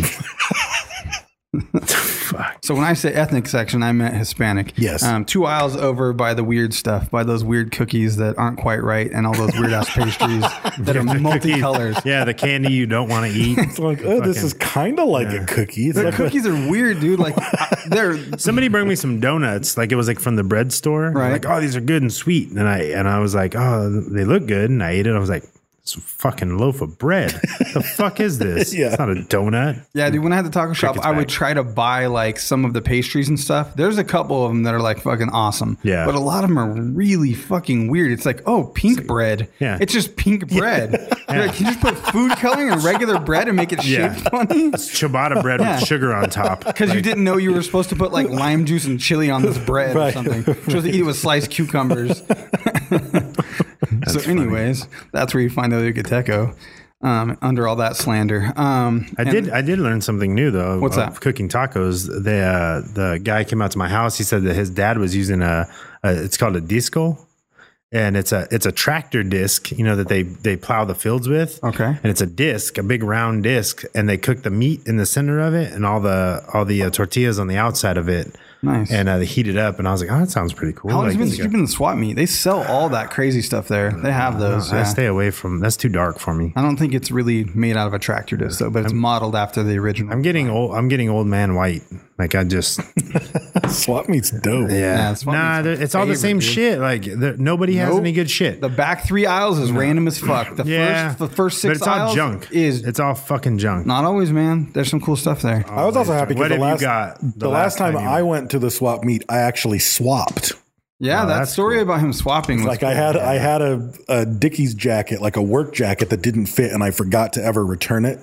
So when I say ethnic section, I meant Hispanic. Yes. 2 aisles over by the weird stuff, by those weird cookies that aren't quite right, and all those weird ass pastries that are multicolors. Yeah, the candy you don't want to eat. It's like, oh, this is kind of like a cookie. It's The like cookies are weird, dude. Like they're Somebody bring me some donuts. Like it was like from the bread store. Right. Like, oh, these are good and sweet. And I was like, oh, they look good. And I ate it. I was like, it's a fucking loaf of bread. The fuck is this? Yeah. It's not a donut. yeah, dude. When I had the taco shop, Cricket's I would back. try to buy like some of the pastries and stuff. There's a couple of them that are like fucking awesome. Yeah. But a lot of them are really fucking weird. It's like, oh, pink bread. Yeah. It's just pink bread. You're like, you just put food coloring in regular bread and make it Yeah. shaped funny. It's ciabatta bread Yeah. with sugar on top. Because you didn't know you were supposed to put like lime juice and chili on this bread or Right. something. You're supposed to eat it with sliced cucumbers. So, anyways, that's where you find El Yucateco under all that slander. I did learn something new though. What's of that? Cooking tacos. The guy came out to my house. He said that his dad was using it's called a disco. And it's a tractor disc, you know, that they plow the fields with. Okay. And it's a disc, a big round disc, and they cook the meat in the center of it and all the tortillas on the outside of it. Nice. And they heat it up, and I was like, oh, that sounds pretty cool. How long have Like, you been in swap meet? They sell all that crazy stuff there. They have those. I Yeah. stay away from. That's too dark for me. I don't think it's really made out of a tractor disc though, but it's modeled after the original. I'm getting old. I'm getting old man white. Like I just swap meat's dope. Yeah, swap nah. meet's my It's all the favorite, same dude. shit. Like nobody has Nope. any good shit. The back 3 aisles is random as fuck. The first 6 but it's all aisles junk. is It's all fucking junk. not always, man. There's some cool stuff there. I was also happy What because have you got the last time you I went to the swap meet, I actually swapped. Yeah, Oh, that that's story cool. about him swapping was Like I had a Dickies jacket, like a work jacket that didn't fit, and I forgot to ever return it.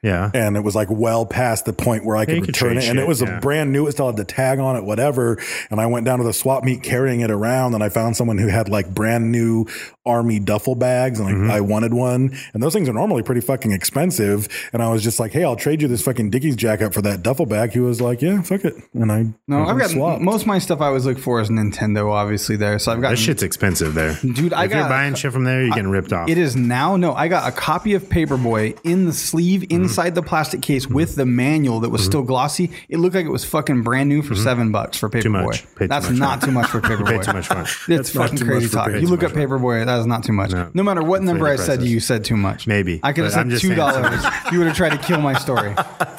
Yeah. And it was like well past the point where I you could could return trade it. And it shit, was yeah. a brand new, it still had the tag on it, whatever. And I went down to the swap meet carrying it around, and I found someone who had like brand new army duffel bags, and I wanted one. And those things are normally pretty fucking expensive. And I was just like, hey, I'll trade you this fucking Dickies jacket for that duffel bag. He was like, yeah, fuck it. And I I've got swapped. most of my stuff I always look for is Nintendo, obviously there. So I've got That shit's expensive there. Dude, if you're buying shit from there, you're getting ripped off. It is now. No, I got a copy of Paperboy in the sleeve inside the plastic case with the manual that was still glossy. It looked like it was fucking brand new for $7 for Paperboy. much. Paid too That's much not too much for Paperboy. Paid too much for it. It's That's not fucking too much crazy for talk. paid You too look much up Paperboy, that is not too much. No matter what It's number I really said to impressive. you, said too much. Maybe. I could have But said I'm just saying $2. You would have tried to kill my story.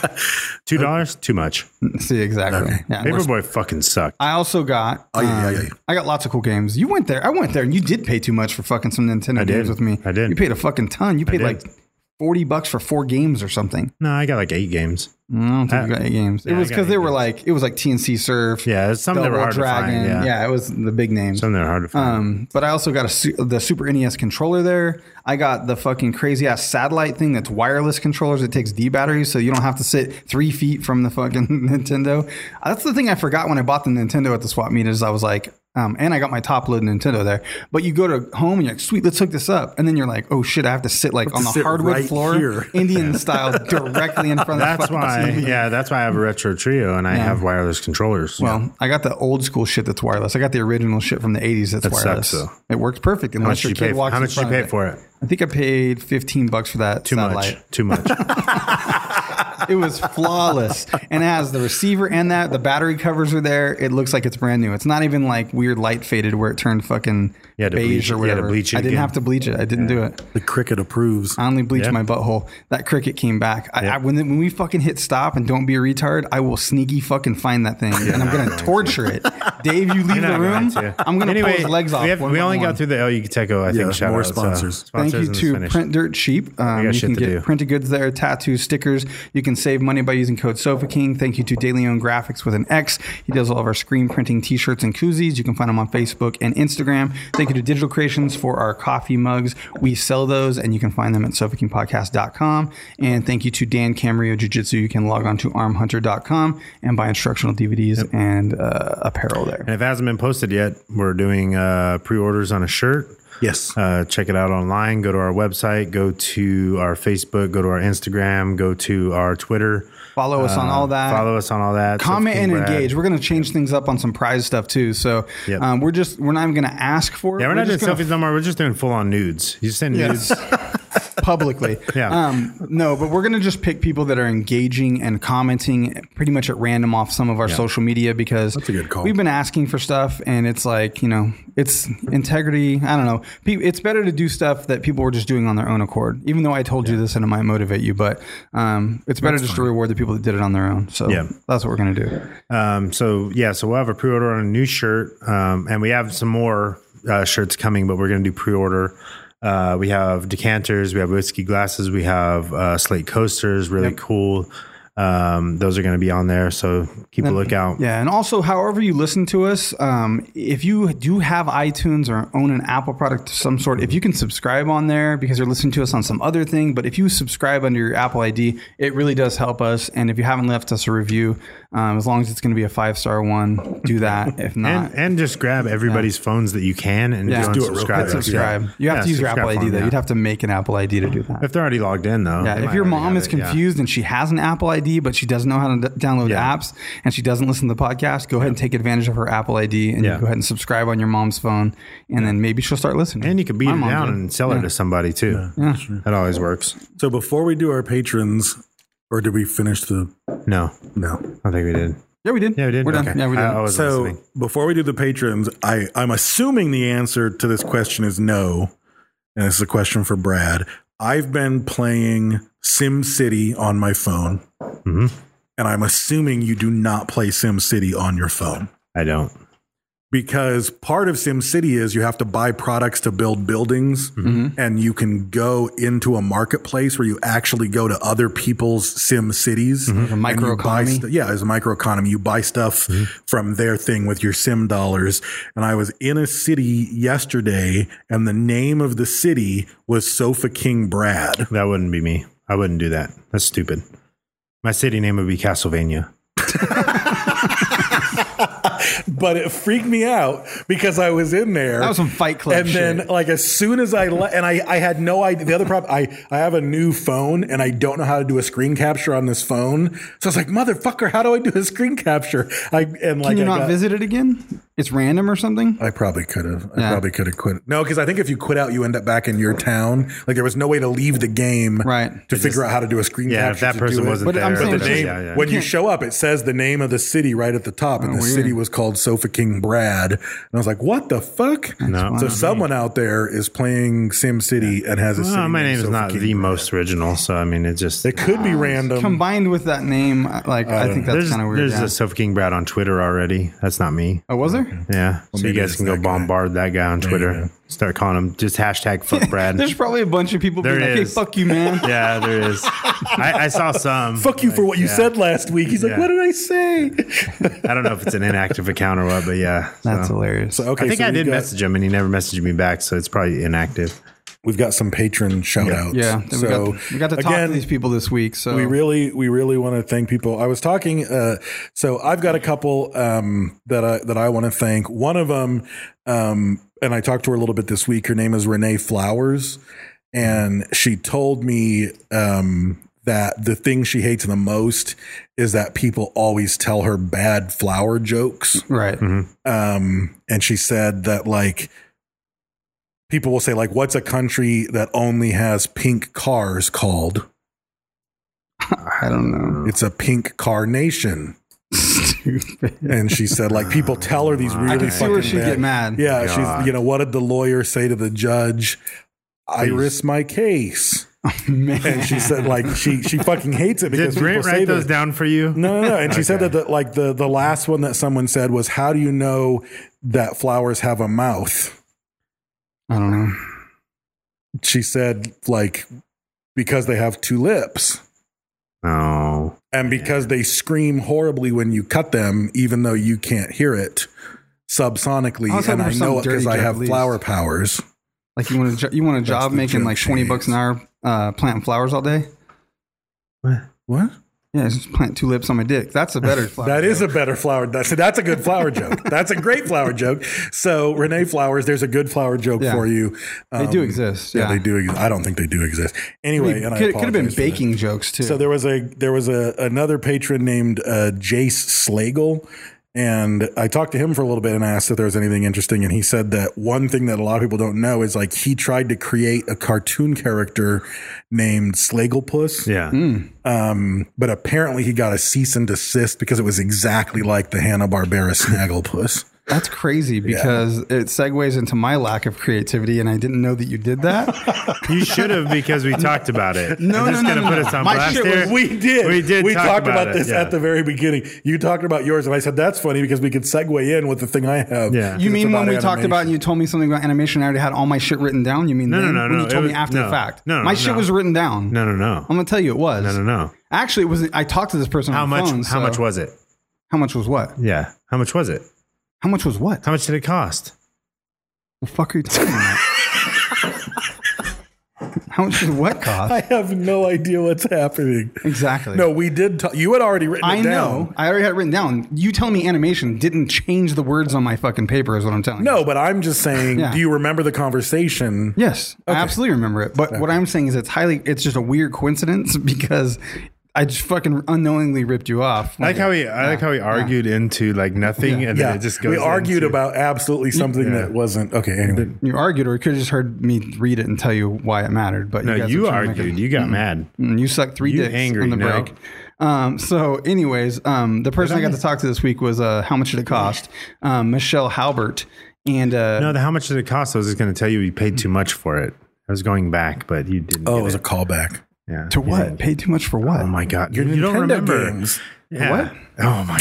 $2? Too much. See, exactly. Okay. Yeah, Paperboy fucking sucked. I also got. yeah. I got lots of cool games. You went there. I went there, and you did pay too much for fucking some Nintendo did. games with me. I did. You paid a fucking ton. You paid did. like $40 for 4 games or something. No, I got like 8 games. I don't think you got 8 games. It yeah, was I got because they 8 were games. like, it was like TNC Surf. Yeah, it's some that were Double hard to find, yeah. it was the big names. Some that are hard to find. But I also got the Super NES controller there. I got the fucking crazy ass satellite thing that's wireless controllers. It takes D batteries, so you don't have to sit 3 feet from the fucking Nintendo. That's the thing I forgot when I bought the Nintendo at the swap meet is I was like, and I got my top load Nintendo there. But you go to home and you're like, sweet, let's hook this up. And then you're like, oh shit, I have to sit like on the sit hardwood right floor, here. Indian style, directly in front of the That's fucking why, TV. that's why I have a retro trio and I have wireless controllers. Well, I got the old school shit that's wireless. I got the original shit from the 80s that's That wireless. sucks, though. It works perfect how unless much your did you kid pay? walks How in much did you front of pay for it? I think I paid $15 for that Too satellite. much. Too much. It was flawless, and it has the receiver and the battery covers are there. It looks like it's brand new. It's not even like weird light faded where it turned fucking You had to beige bleach it. or You had to whatever. bleach it I didn't again. have to bleach it. I didn't do it. The Cricket approves. I only bleached Yeah. my butthole. That Cricket came back. When we fucking hit stop and don't be a retard, I will sneaky fucking find that thing and I'm gonna torture it. Dave, you leave You're the not room. going to. I'm gonna pull his legs off. We only got through the El Yucateco, I think. Yeah, more shout-outs, sponsors. Thank you and it's to finished. Print Dirt Cheap. You shit can to get do. printed goods there, tattoos, stickers. You can save money by using code SofaKing. Thank you to De Leon Graphics with an X. He does all of our screen printing t-shirts and koozies. You can find him on Facebook and Instagram. Thank you to Digital Creations for our coffee mugs. We sell those and you can find them at SofaKingPodcast.com. And thank you to Dan Camarillo Jiu-Jitsu. You can log on to armhunter.com and buy instructional DVDs and apparel there. And if it hasn't been posted yet, we're doing pre-orders on a shirt. Yes. Check it out online. Go to our website. Go to our Facebook. Go to our Instagram. Go to our Twitter. Follow us on all that. Follow us on all that. Comment Sofa and King Brad. engage. We're going to change things up on some prize stuff too. So Yep. we're not even going to ask for it. Yeah, we're not doing just gonna selfies no more. We're just doing full-on nudes. You send nudes. publicly. Yeah. No, but we're going to just pick people that are engaging and commenting pretty much at random off some of our social media because That's a good call. we've been asking for stuff and it's like, it's integrity. I don't know. It's better to do stuff that people were just doing on their own accord, even though I told you this and it might motivate you, but it's better just to reward the people that did it on their own. So Yeah. that's what we're going to do. So we'll have a pre-order on a new shirt, and we have some more shirts coming, but we're going to do pre-order. We have decanters, we have whiskey glasses, we have slate coasters, really cool. Those are going to be on there, so keep a lookout. Yeah, and also, however you listen to us, if you do have iTunes or own an Apple product of some sort, if you can subscribe on there because you're listening to us on some other thing, but if you subscribe under your Apple ID, it really does help us. And if you haven't left us a review, as long as it's going to be a 5-star one, do that. If not, And just grab everybody's phones that you can and yeah, do do it real unsubscribe. quick. subscribe. You have to use your Apple ID though. You'd have to make an Apple ID to do that. If they're already logged in, though. Yeah, they if might your already mom have is it, yeah. confused and she has an Apple ID, but she doesn't know how to download apps and she doesn't listen to the podcast, go ahead and take advantage of her Apple ID and you go ahead and subscribe on your mom's phone, and then maybe she'll start listening. And you can beat My it mom down did. and sell it to somebody, too. Yeah. That always works. So before we do our patrons, or did we finish the? No, No. I think we did. Yeah, we did. Yeah, we did. We're done. Okay. Yeah, we did. I was So listening. before we do the patrons, I'm assuming the answer to this question is no. And this is a question for Brad. I've been playing SimCity on my phone. Mm-hmm. And I'm assuming you do not play SimCity on your phone. I don't. Because part of SimCity is you have to buy products to build buildings, and you can go into a marketplace where you actually go to other people's Sim cities. A and you buy microeconomy. yeah, it's a microeconomy. You buy stuff from their thing with your Sim dollars. And I was in a city yesterday, and the name of the city was Sofa King Brad. That wouldn't be me. I wouldn't do that. That's stupid. My city name would be Castlevania. But it freaked me out because I was in there. That was some Fight Club and shit. then, like, as soon as I I had no idea. The other problem, I have a new phone and I don't know how to do a screen capture on this phone. So I was like, motherfucker, how do I do a screen capture? Can you not visit it again? It's random or something? I probably could have. I Yeah. probably could have quit. No, because I think if you quit out, you end up back in your town. Like, there was no way to leave the game Right. to figure out how to do a screen Yeah, capture. if that to person do it. wasn't But there. I'm saying But it's the just- name, when you show up, it says the name of the city right at the top, and the weird. city was called Sofa King Brad. And I was like, "What the fuck?" No. So someone out there is playing Sim City and has a city. Well, my named name is Sofa not King the Brad. most original, so I mean, it just It could be random. Combined with that name, like I think that's kind of weird. There's yeah. a Sofa King Brad on Twitter already. That's not me. Oh, was there? Yeah, so you maybe guys it's can go that guy. bombard that guy on you Twitter. go. Start calling him just hashtag fuck Brad. There's probably a bunch of people being There like, "Hey, is. fuck you, man." Yeah, there is. I saw some. Fuck you for what you said last week. He's like, Yeah. "What did I say?" I don't know if it's an inactive account or what, but yeah. That's so. hilarious. So okay, I think so I we've did got- message him and he never messaged me back, so it's probably inactive. We've got some patron shout outs. Yeah, So we got to talk again, to these people this week. So we really want to thank people. I was talking, so I've got a couple that I want to thank. One of them, and I talked to her a little bit this week. Her name is Renee Flowers, and she told me that the thing she hates the most is that people always tell her bad flower jokes. right. And she said that, like, people will say, like, what's a country that only has pink cars called? I don't know. It's a pink carnation. And she said, like, people tell her these really I can see where she'd bad- get mad. Yeah, God. she's, what did the lawyer say to the judge? I risk my case. Man. And she said, like, she fucking hates it because Did Brent people say write those that. down for you? No. And she said Okay. that, like, the last one that someone said was, how do you know that flowers have a mouth? I don't know. She said, like, because they have two lips. Oh. And because they scream horribly when you cut them, even though you can't hear it subsonically. I was And hoping I for some know it because dirty I joke have at least. flower powers. Like you want a job the making joke like she $20 an hour, planting flowers all day. What? Yeah, just plant two lips on my dick. That's a better flower. That is joke. a better flower. That's a good flower joke. That's a great flower joke. So Renee Flowers, there's a good flower joke Yeah. for you. They do exist. Yeah, Yeah, they do. I don't think they do exist. Anyway, and I could have been apologize for that. baking jokes too. So there was another patron named Jace Slagle, and I talked to him for a little bit and asked if there was anything interesting, and he said that one thing that a lot of people don't know is, like, he tried to create a cartoon character named Slaglepuss. Yeah. But apparently he got a cease and desist because it was exactly like the Hanna-Barbera Snagglepuss. That's crazy because it segues into my lack of creativity, and I didn't know that you did that. You should have, because we talked about it. No, I'm just no, gonna no, put no. us on My blast shit here. was- We did. We did. We talk talked about it, this yeah. at the very beginning. You talked about yours, and I said that's funny because we could segue in with the thing I have. Yeah. You It's mean about when we talked animation. about and you told me something about animation, I already had all my shit written down? You mean No, then? no, When no, you it told me was- after the no. fact? No, my shit no. was written down. No, no, no. I'm gonna tell you it was. No. Actually, it was. I talked to this person How on much? the phone. How much was it? How much was what? Yeah. How much was it? How much was what? How much did it cost? The fuck are you talking about? How much did what cost? I have no idea what's happening. Exactly. No, we did. You had already written I it down. know. I already had it written down. You telling me animation didn't change the words on my fucking paper is what I'm telling you. No, but I'm just saying, Yeah. do you remember the conversation? Yes, I Okay. absolutely remember it. But what I'm saying is it's just a weird coincidence because I just fucking unknowingly ripped you off. I like how he argued into like nothing, and then Yeah, it just goes. we argued into- about absolutely something that wasn't okay. Anyway, You argued, or you could have just heard me read it and tell you why it mattered. But No, guys you are trying to make argued. it- You got mad. You sucked three You dicks angry on the now. break. So, anyways, the person I got to talk to this week was how much did it cost? Michelle Halbert, and No, how much did it cost? I was just going to tell you we paid too much for it. I was going back, but you didn't. oh, get it was a callback. Yeah. to You what? didn't. Paid too much for what? Oh my god! Your You don't Nintendo remember? games. Yeah. What? Oh my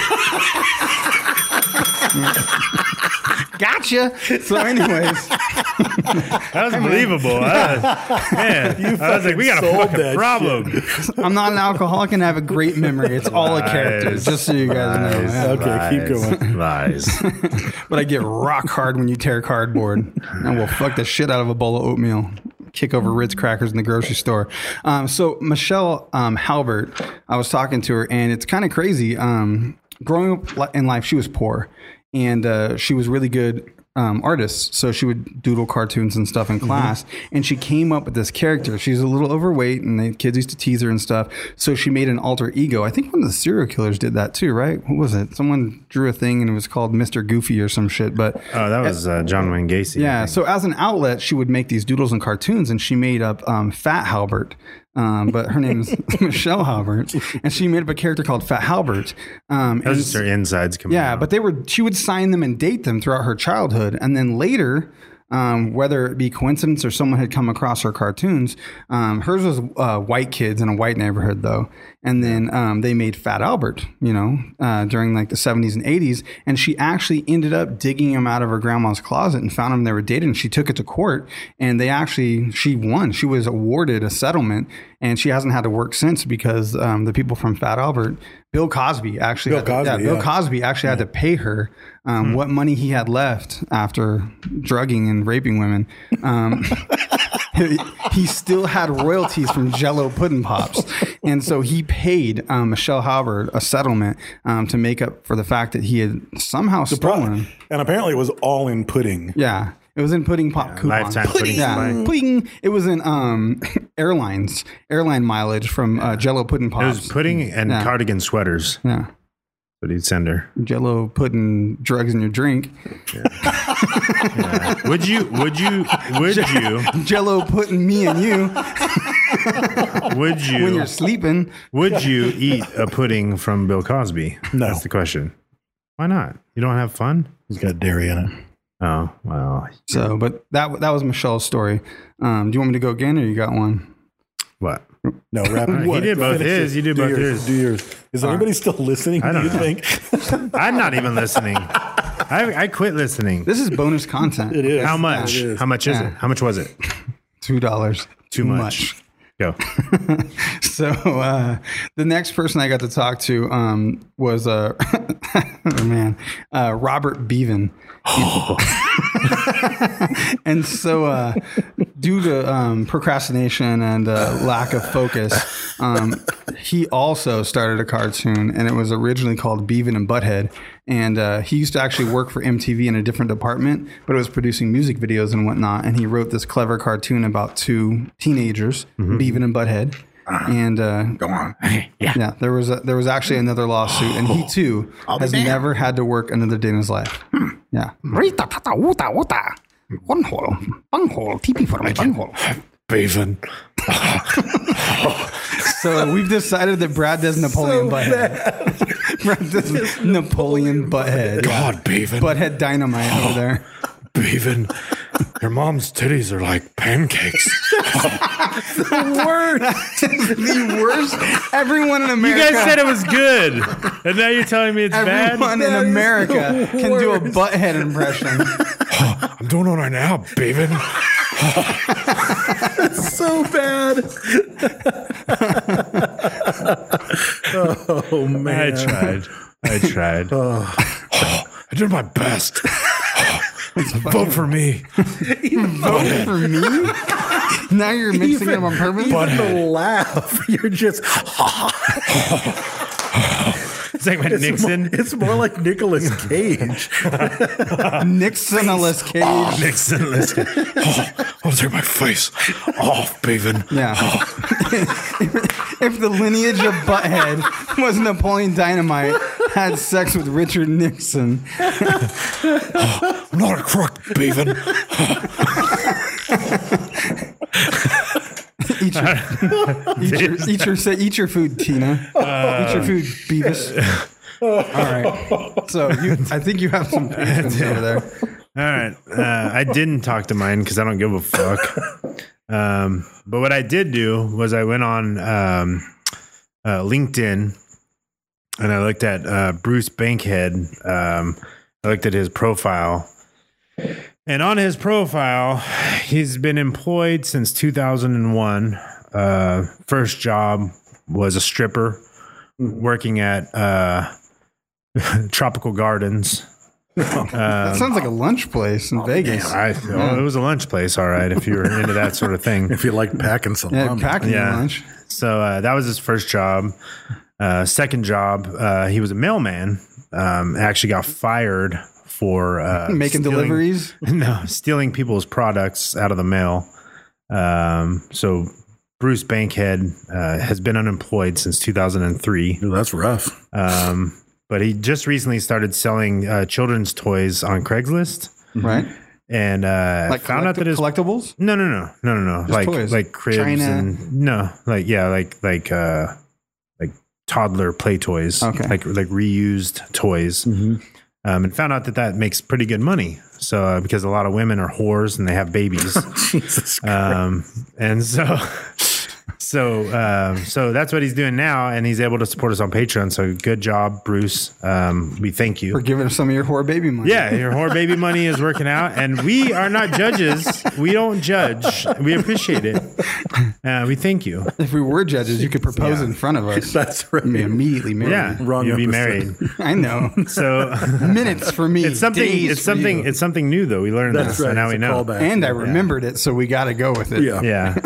god! Gotcha. So, anyways, That was believable. Man, I was like, we got a sold fucking that problem. I'm not an alcoholic and I have a great memory. It's all a character, Lies. just so you guys know. Yeah. Okay, keep going. Lies. But I get rock hard when you tear cardboard, and we'll fuck the shit out of a bowl of oatmeal. kick over Ritz crackers in the grocery store. So Michelle Halbert, I was talking to her, and it's kind of crazy. Growing up in life, she was poor, and she was really good artist. So she would doodle cartoons and stuff in class, and she came up with this character. She's a little overweight, and the kids used to tease her and stuff. So she made an alter ego. I think one of the serial killers did that too, right? What was it? Someone drew a thing, and it was called Mr. Goofy or some shit. But that was John Wayne Gacy. Yeah. So as an outlet, she would make these doodles and cartoons, and she made up Fat Halbert. But her name is Michelle Halbert, and she made up a character called Fat Halbert. That was just her insides coming out. But she would sign them and date them throughout her childhood. And then later, whether it be coincidence or someone had come across her cartoons, hers was white kids in a white neighborhood though. And then they made Fat Albert, during like the 70s and 80s. And she actually ended up digging him out of her grandma's closet and found him. They were dating. She took it to court, and she won. She was awarded a settlement, and she hasn't had to work since because the people from Fat Albert, Bill Cosby actually had to pay her what money he had left after drugging and raping women. He still had royalties from Jell-O Pudding Pops. And so he paid Michelle Halbert a settlement to make up for the fact that he had somehow stolen. And apparently it was all in pudding. Yeah. It was in pudding pop coupons. Lifetime pudding. Yeah, pudding. It was in airline mileage from Jell-O Pudding Pops. It was pudding and cardigan sweaters. Yeah. But he'd send her. Jell-O pudding drugs in your drink. Yeah. Would you? Jell-O putting me and you. Would you? When you're sleeping. Would you eat a pudding from Bill Cosby? No. That's the question. Why not? You don't have fun? He's got dairy in it. Oh, well. So, but that was Michelle's story. Do you want me to go again, or you got one? What? No, wrap it. He did both his. You did both his. Do yours. Is anybody still listening? I don't know. Think? I'm not even listening. I quit listening. This is bonus content. It is. How much? It is. How much is it? How much was it? $2. Too much. Go. So the next person I got to talk to was Robert Bevan. And so due to procrastination and lack of focus, he also started a cartoon, and it was originally called Beaven and Butthead. And he used to actually work for MTV in a different department, but it was producing music videos and whatnot. And he wrote this clever cartoon about two teenagers, Beaven and Butthead. And Go on. yeah, there was actually another lawsuit, and he too has never had to work another day in his life. Yeah. Bunghole, TP for my bunghole. Beaven. So we've decided that Brad does Napoleon Butthead. Brad does Napoleon Butthead. God, Beaven. Butthead Dynamite over there. Beaven, your mom's titties are like pancakes. The worst. Everyone in America. You guys said it was good, and now you're telling me it's bad? Everyone in America can do a Butthead impression. I'm doing it right now, Beaven. It's so bad. Oh, man. I tried. I did my best. Vote for me. Vote for me? Now you're mixing them on purpose? Even the laugh. You're just... It's like Nixon. It's more like Nicolas Cage. Nixon-less Cage. Nixon-less Cage. I'll take my face off, Beaven. Yeah. If the lineage of Butthead was Napoleon Dynamite, had sex with Richard Nixon. I'm not a crook, Beaven. Eat your food, Tina. Eat your food, Beavis. All right. So I think you have some patience over there. All right. I didn't talk to mine because I don't give a fuck. But what I did do was I went on LinkedIn and I looked at Bruce Bankhead. I looked at his profile. And on his profile, he's been employed since 2001. First job was a stripper working at Tropical Gardens That sounds like a lunch place in Vegas. It was a lunch place, all right, if you were into that sort of thing. If you like packing salami. Yeah, packing your lunch. So that was his first job. Second job, he was a mailman. Actually got fired for making deliveries. No, stealing people's products out of the mail. So Bruce Bankhead has been unemployed since 2003. Ooh, that's rough. But he just recently started selling children's toys on Craigslist. Right. And Like found out that his collectibles? No. Like toys. like cribs China. and like toddler play toys. Okay. Like reused toys. And found out that makes pretty good money. So because a lot of women are whores and they have babies. Jesus Christ. And so that's what he's doing now, and he's able to support us on Patreon. So good job, Bruce. We thank you For giving us some of your whore baby money. Yeah, your whore baby money is working out, and we are not judges. We don't judge. We appreciate it. We thank you. If we were judges, you could propose in front of us. That's right. And be immediately married. Yeah, Wrong you'd be episode. married. I know. So Minutes for me. it's something. days It's for something. you. It's something new, though. We learned That's this, right. so now It's we a know. callback. And I remembered it, so we got to go with it. Yeah.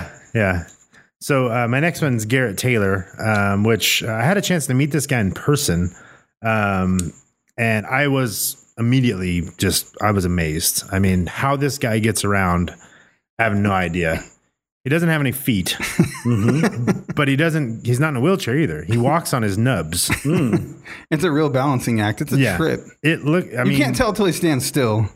Yeah. So my next one's Garrett Taylor, which I had a chance to meet this guy in person, and I was immediately I was amazed. I mean, how this guy gets around, I have no idea. He doesn't have any feet, but he's not in a wheelchair either. He walks on his nubs. It's a real balancing act. It's a trip. You You can't tell till he stands still.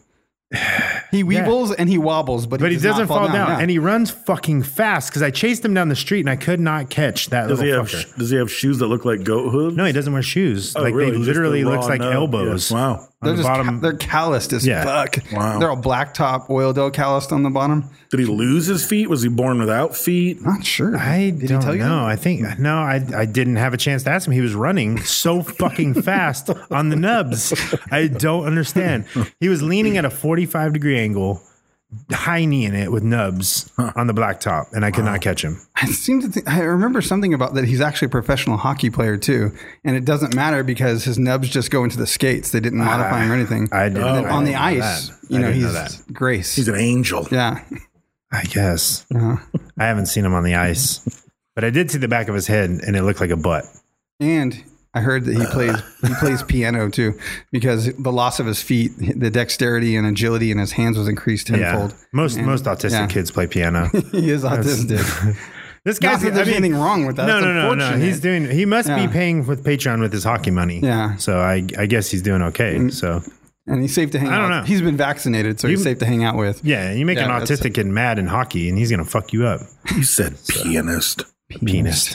He weebles and he wobbles, but he does doesn't not fall down. Yeah. And he runs fucking fast because I chased him down the street and I could not catch that Does little he have fucker. Does he have shoes that look like goat hooves? No, he doesn't wear shoes. Oh, like really? they Just literally the raw looks like nub? elbows. Yeah. Wow. They're On the just bottom. they're calloused as Yeah. fuck. Wow. They're all blacktop oil dough calloused on the bottom. Did he lose his feet? Was he born without feet? Not sure. Did he tell you know. that? I think I didn't have a chance to ask him. He was running so fucking fast on the nubs. I don't understand. He was leaning at a 45-degree angle, high knee in it with nubs on the blacktop, and I could not catch him. I remember something about that. He's actually a professional hockey player too, and it doesn't matter because his nubs just go into the skates. They didn't modify him or anything. I didn't. And then on the know ice, that. you I know, didn't he's know that. grace. He's an angel. Yeah. I guess. Uh-huh. I haven't seen him on the ice, but I did see the back of his head, and it looked like a butt. And I heard that he plays piano too, because the loss of his feet, the dexterity and agility in his hands was increased tenfold. Most autistic kids play piano. He is autistic. This Not guy's. that there's anything wrong with that. No, It's no. unfortunate. He must be Yeah. paying with Patreon with his hockey money. Yeah. So I guess he's doing okay. So And he's safe to hang out. I don't know. He's been vaccinated, so he's safe to hang out with. yeah, you make an Yeah, autistic kid mad in hockey, and he's gonna fuck you up. You said pianist. Penis.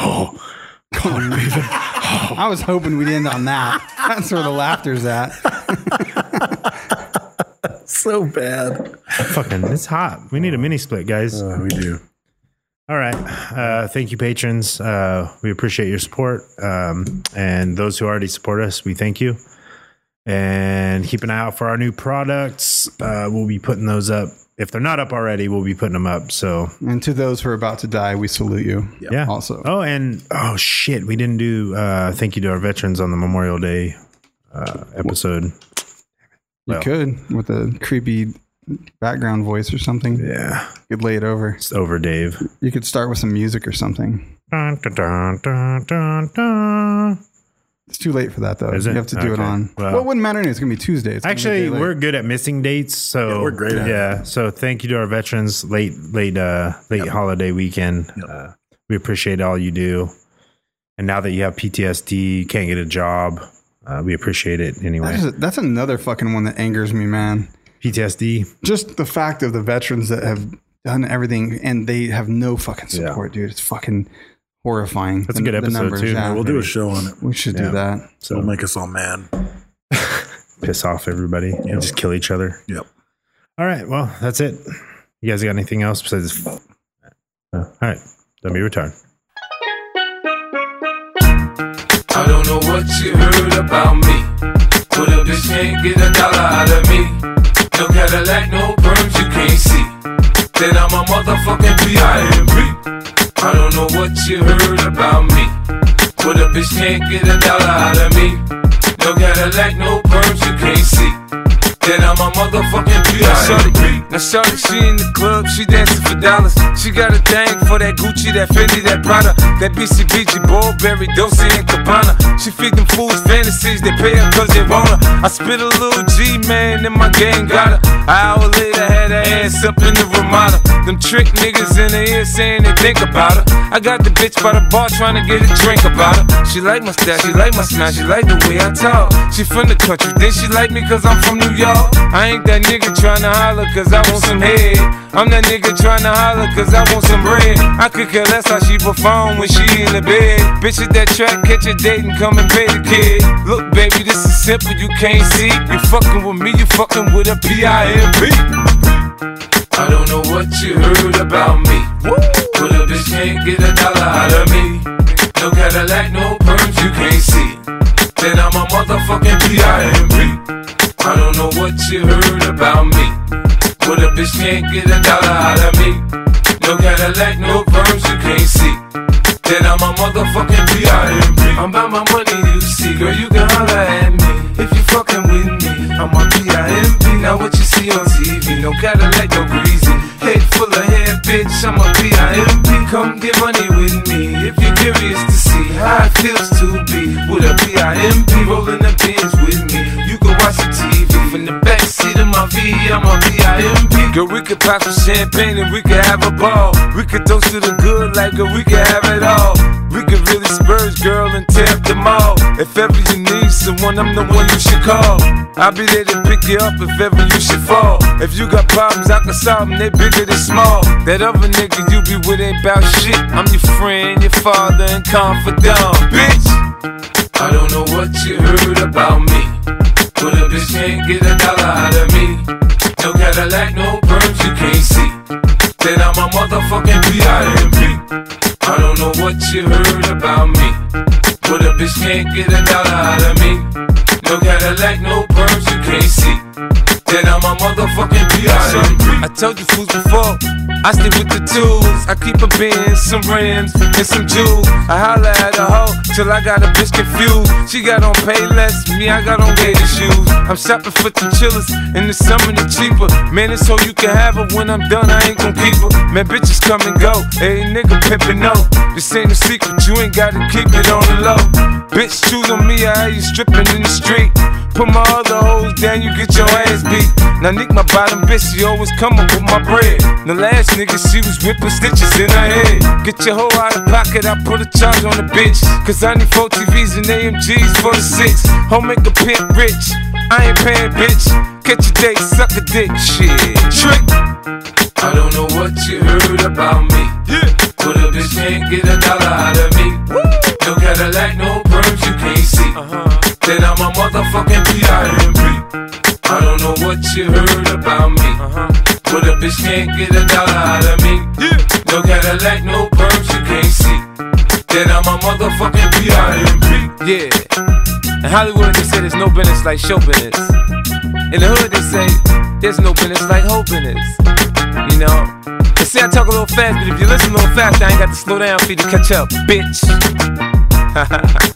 I was hoping we'd end on that. That's where the laughter's at. So bad. Fucking, it's hot. We need a mini split, guys. We do. All right. Thank you, patrons. We appreciate your support. And those who already support us, we thank you. And keep an eye out for our new products. We'll be putting those up. If they're not up already, we'll be putting them up. So, And to those who are about to die, we salute you. yeah. Also. Oh, shit. We didn't do thank you to our veterans on the Memorial Day episode. You could with a creepy background voice or something. Yeah. You could lay it over. It's over, Dave. You could start with some music or something. Dun, dun, dun, dun, dun, dun. It's too late for that, though. Is it? You have to do it Okay. on. Well- Well, it wouldn't matter. It's going to be Tuesday. It's gonna be a Actually, day late. we're good at missing dates, so Yeah, we're great at it. Yeah, so thank you to our veterans. Late holiday weekend. We appreciate all you do. And now that you have PTSD, can't get a job, we appreciate it anyway. That's another fucking one that angers me, man. PTSD. Just the fact of the veterans that have done everything and they have no fucking support, dude. It's fucking horrifying. That's a good episode, too. Yeah. We'll do a show on it. We should do that. So It'll make us all mad. piss off everybody and just kill each other. Yep. All right, well, that's it. You guys got anything else besides? All right, let me return. I don't know what you heard about me, but a bitch can't get $1 out of me. No Cadillac, no perms, you can't see. Then I'm a motherfucking P.I.M.P. I don't know what you heard about me, but a bitch can't get $1 out of me. No Cadillac. Cadillac, no perms, you can't see. Then I'm a motherfucking P.I.M.P. Now shorty, she in the club, she dancing for dollars. She got a thing for that Gucci, that Fendi, that Prada, that BCBG, Burberry, Dolce & Gabbana. She feed them fools fantasies, they pay her cause they want her. I spit a little G, man, and my gang got her. An hour later, had her ass up in the Ramada. Them trick niggas in the ear saying they think about her. I got the bitch by the bar trying to get a drink about her. She like my style, she like my smile, she like the way I talk. She from the country, then she like me cause I'm from New York. I ain't that nigga tryna holler cause I want some head. I'm that nigga tryna holler cause I want some bread. I could care less how she perform when she in the bed. Bitch at that track, catch a date and come and pay the kid. Look baby, this is simple, you can't see. You fucking with me, you fucking with a P.I.M.P. I don't know what you heard about me, but a bitch can't get $1 out of me. No Cadillac, no perms, you can't see. Then I'm a motherfucking P.I.M.P. I don't know what you heard about me, but a bitch can't get $1 out of me. No Cadillac, no perms, you can't see. Then I'm a motherfucking P.I.M.P. I'm about my money, you see, girl, you can holler at me if you fucking with me. I'm a P.I.M.P. Now what you see on TV, no Cadillac, no greasy. Head full of hair, bitch, I'm a P.I.M.P. Come get money with me if you're curious to see how it feels to be with a P.I.M.P. Rolling the pins with me. You can watch the TV from the backseat of my V, I'm a P.I.M.P. Girl, we could pop some champagne and we could have a ball. We could toast to the good like girl, we could have it all. We could really spurge, girl, and tear up the mall. If ever you need someone, I'm the one you should call. I'll be there to pick you up if ever you should fall. If you got problems, I can solve them, they bigger than small. That other nigga you be with ain't bout shit. I'm your friend, your father, and confidant, bitch. I don't know what you heard about me, but a bitch can't get $1 out of me. No Cadillac, no perms, you can't see. Then I'm a motherfucking P.I.M.P. I don't know what you heard about me, but a bitch can't get $1 out of me. No Cadillac, no perms, you can't see. Then I'm a motherfucking P.I.M.P. I told you fools before, I stay with the tools. I keep a Benz, some rims, and some jewels. I holla at a hoe till I got a bitch confused. She got on Payless, me I got on gator shoes. I'm shopping for the chillers, in the summer the cheaper. Man, it's so you can have her, when I'm done I ain't gon' keep her. Man, bitches come and go, hey nigga pimpin' no. This ain't a secret, you ain't gotta keep it on the low. Bitch, choose on me, I have you stripping in the street. Put my other hoes down, you get your ass beat. Now Nick, my bottom bitch, she always come up with my bread. The last nigga, she was whipping stitches in her head. Get your hoe out of pocket, I put a charge on the bitch. Cause I need 4 TVs and AMGs for the 6. Home make a pimp rich, I ain't paying bitch. Catch a date, suck a dick, shit. Trick. I don't know what you heard about me, but a bitch can't get $1 out of me. No Cadillac, no perms, you can't see. Then I'm a motherfucking P.I.M.P. I don't know what you heard about me, but a bitch can't get $1 out of me. No Cadillac, no perms, you can't see. Then I'm a motherfucking P.I.M.P. Yeah. In Hollywood they say there's no business like show business. In the hood they say there's no business like hoe business. You know, they say I talk a little fast, but if you listen a little fast, I ain't got to slow down for you to catch up, bitch.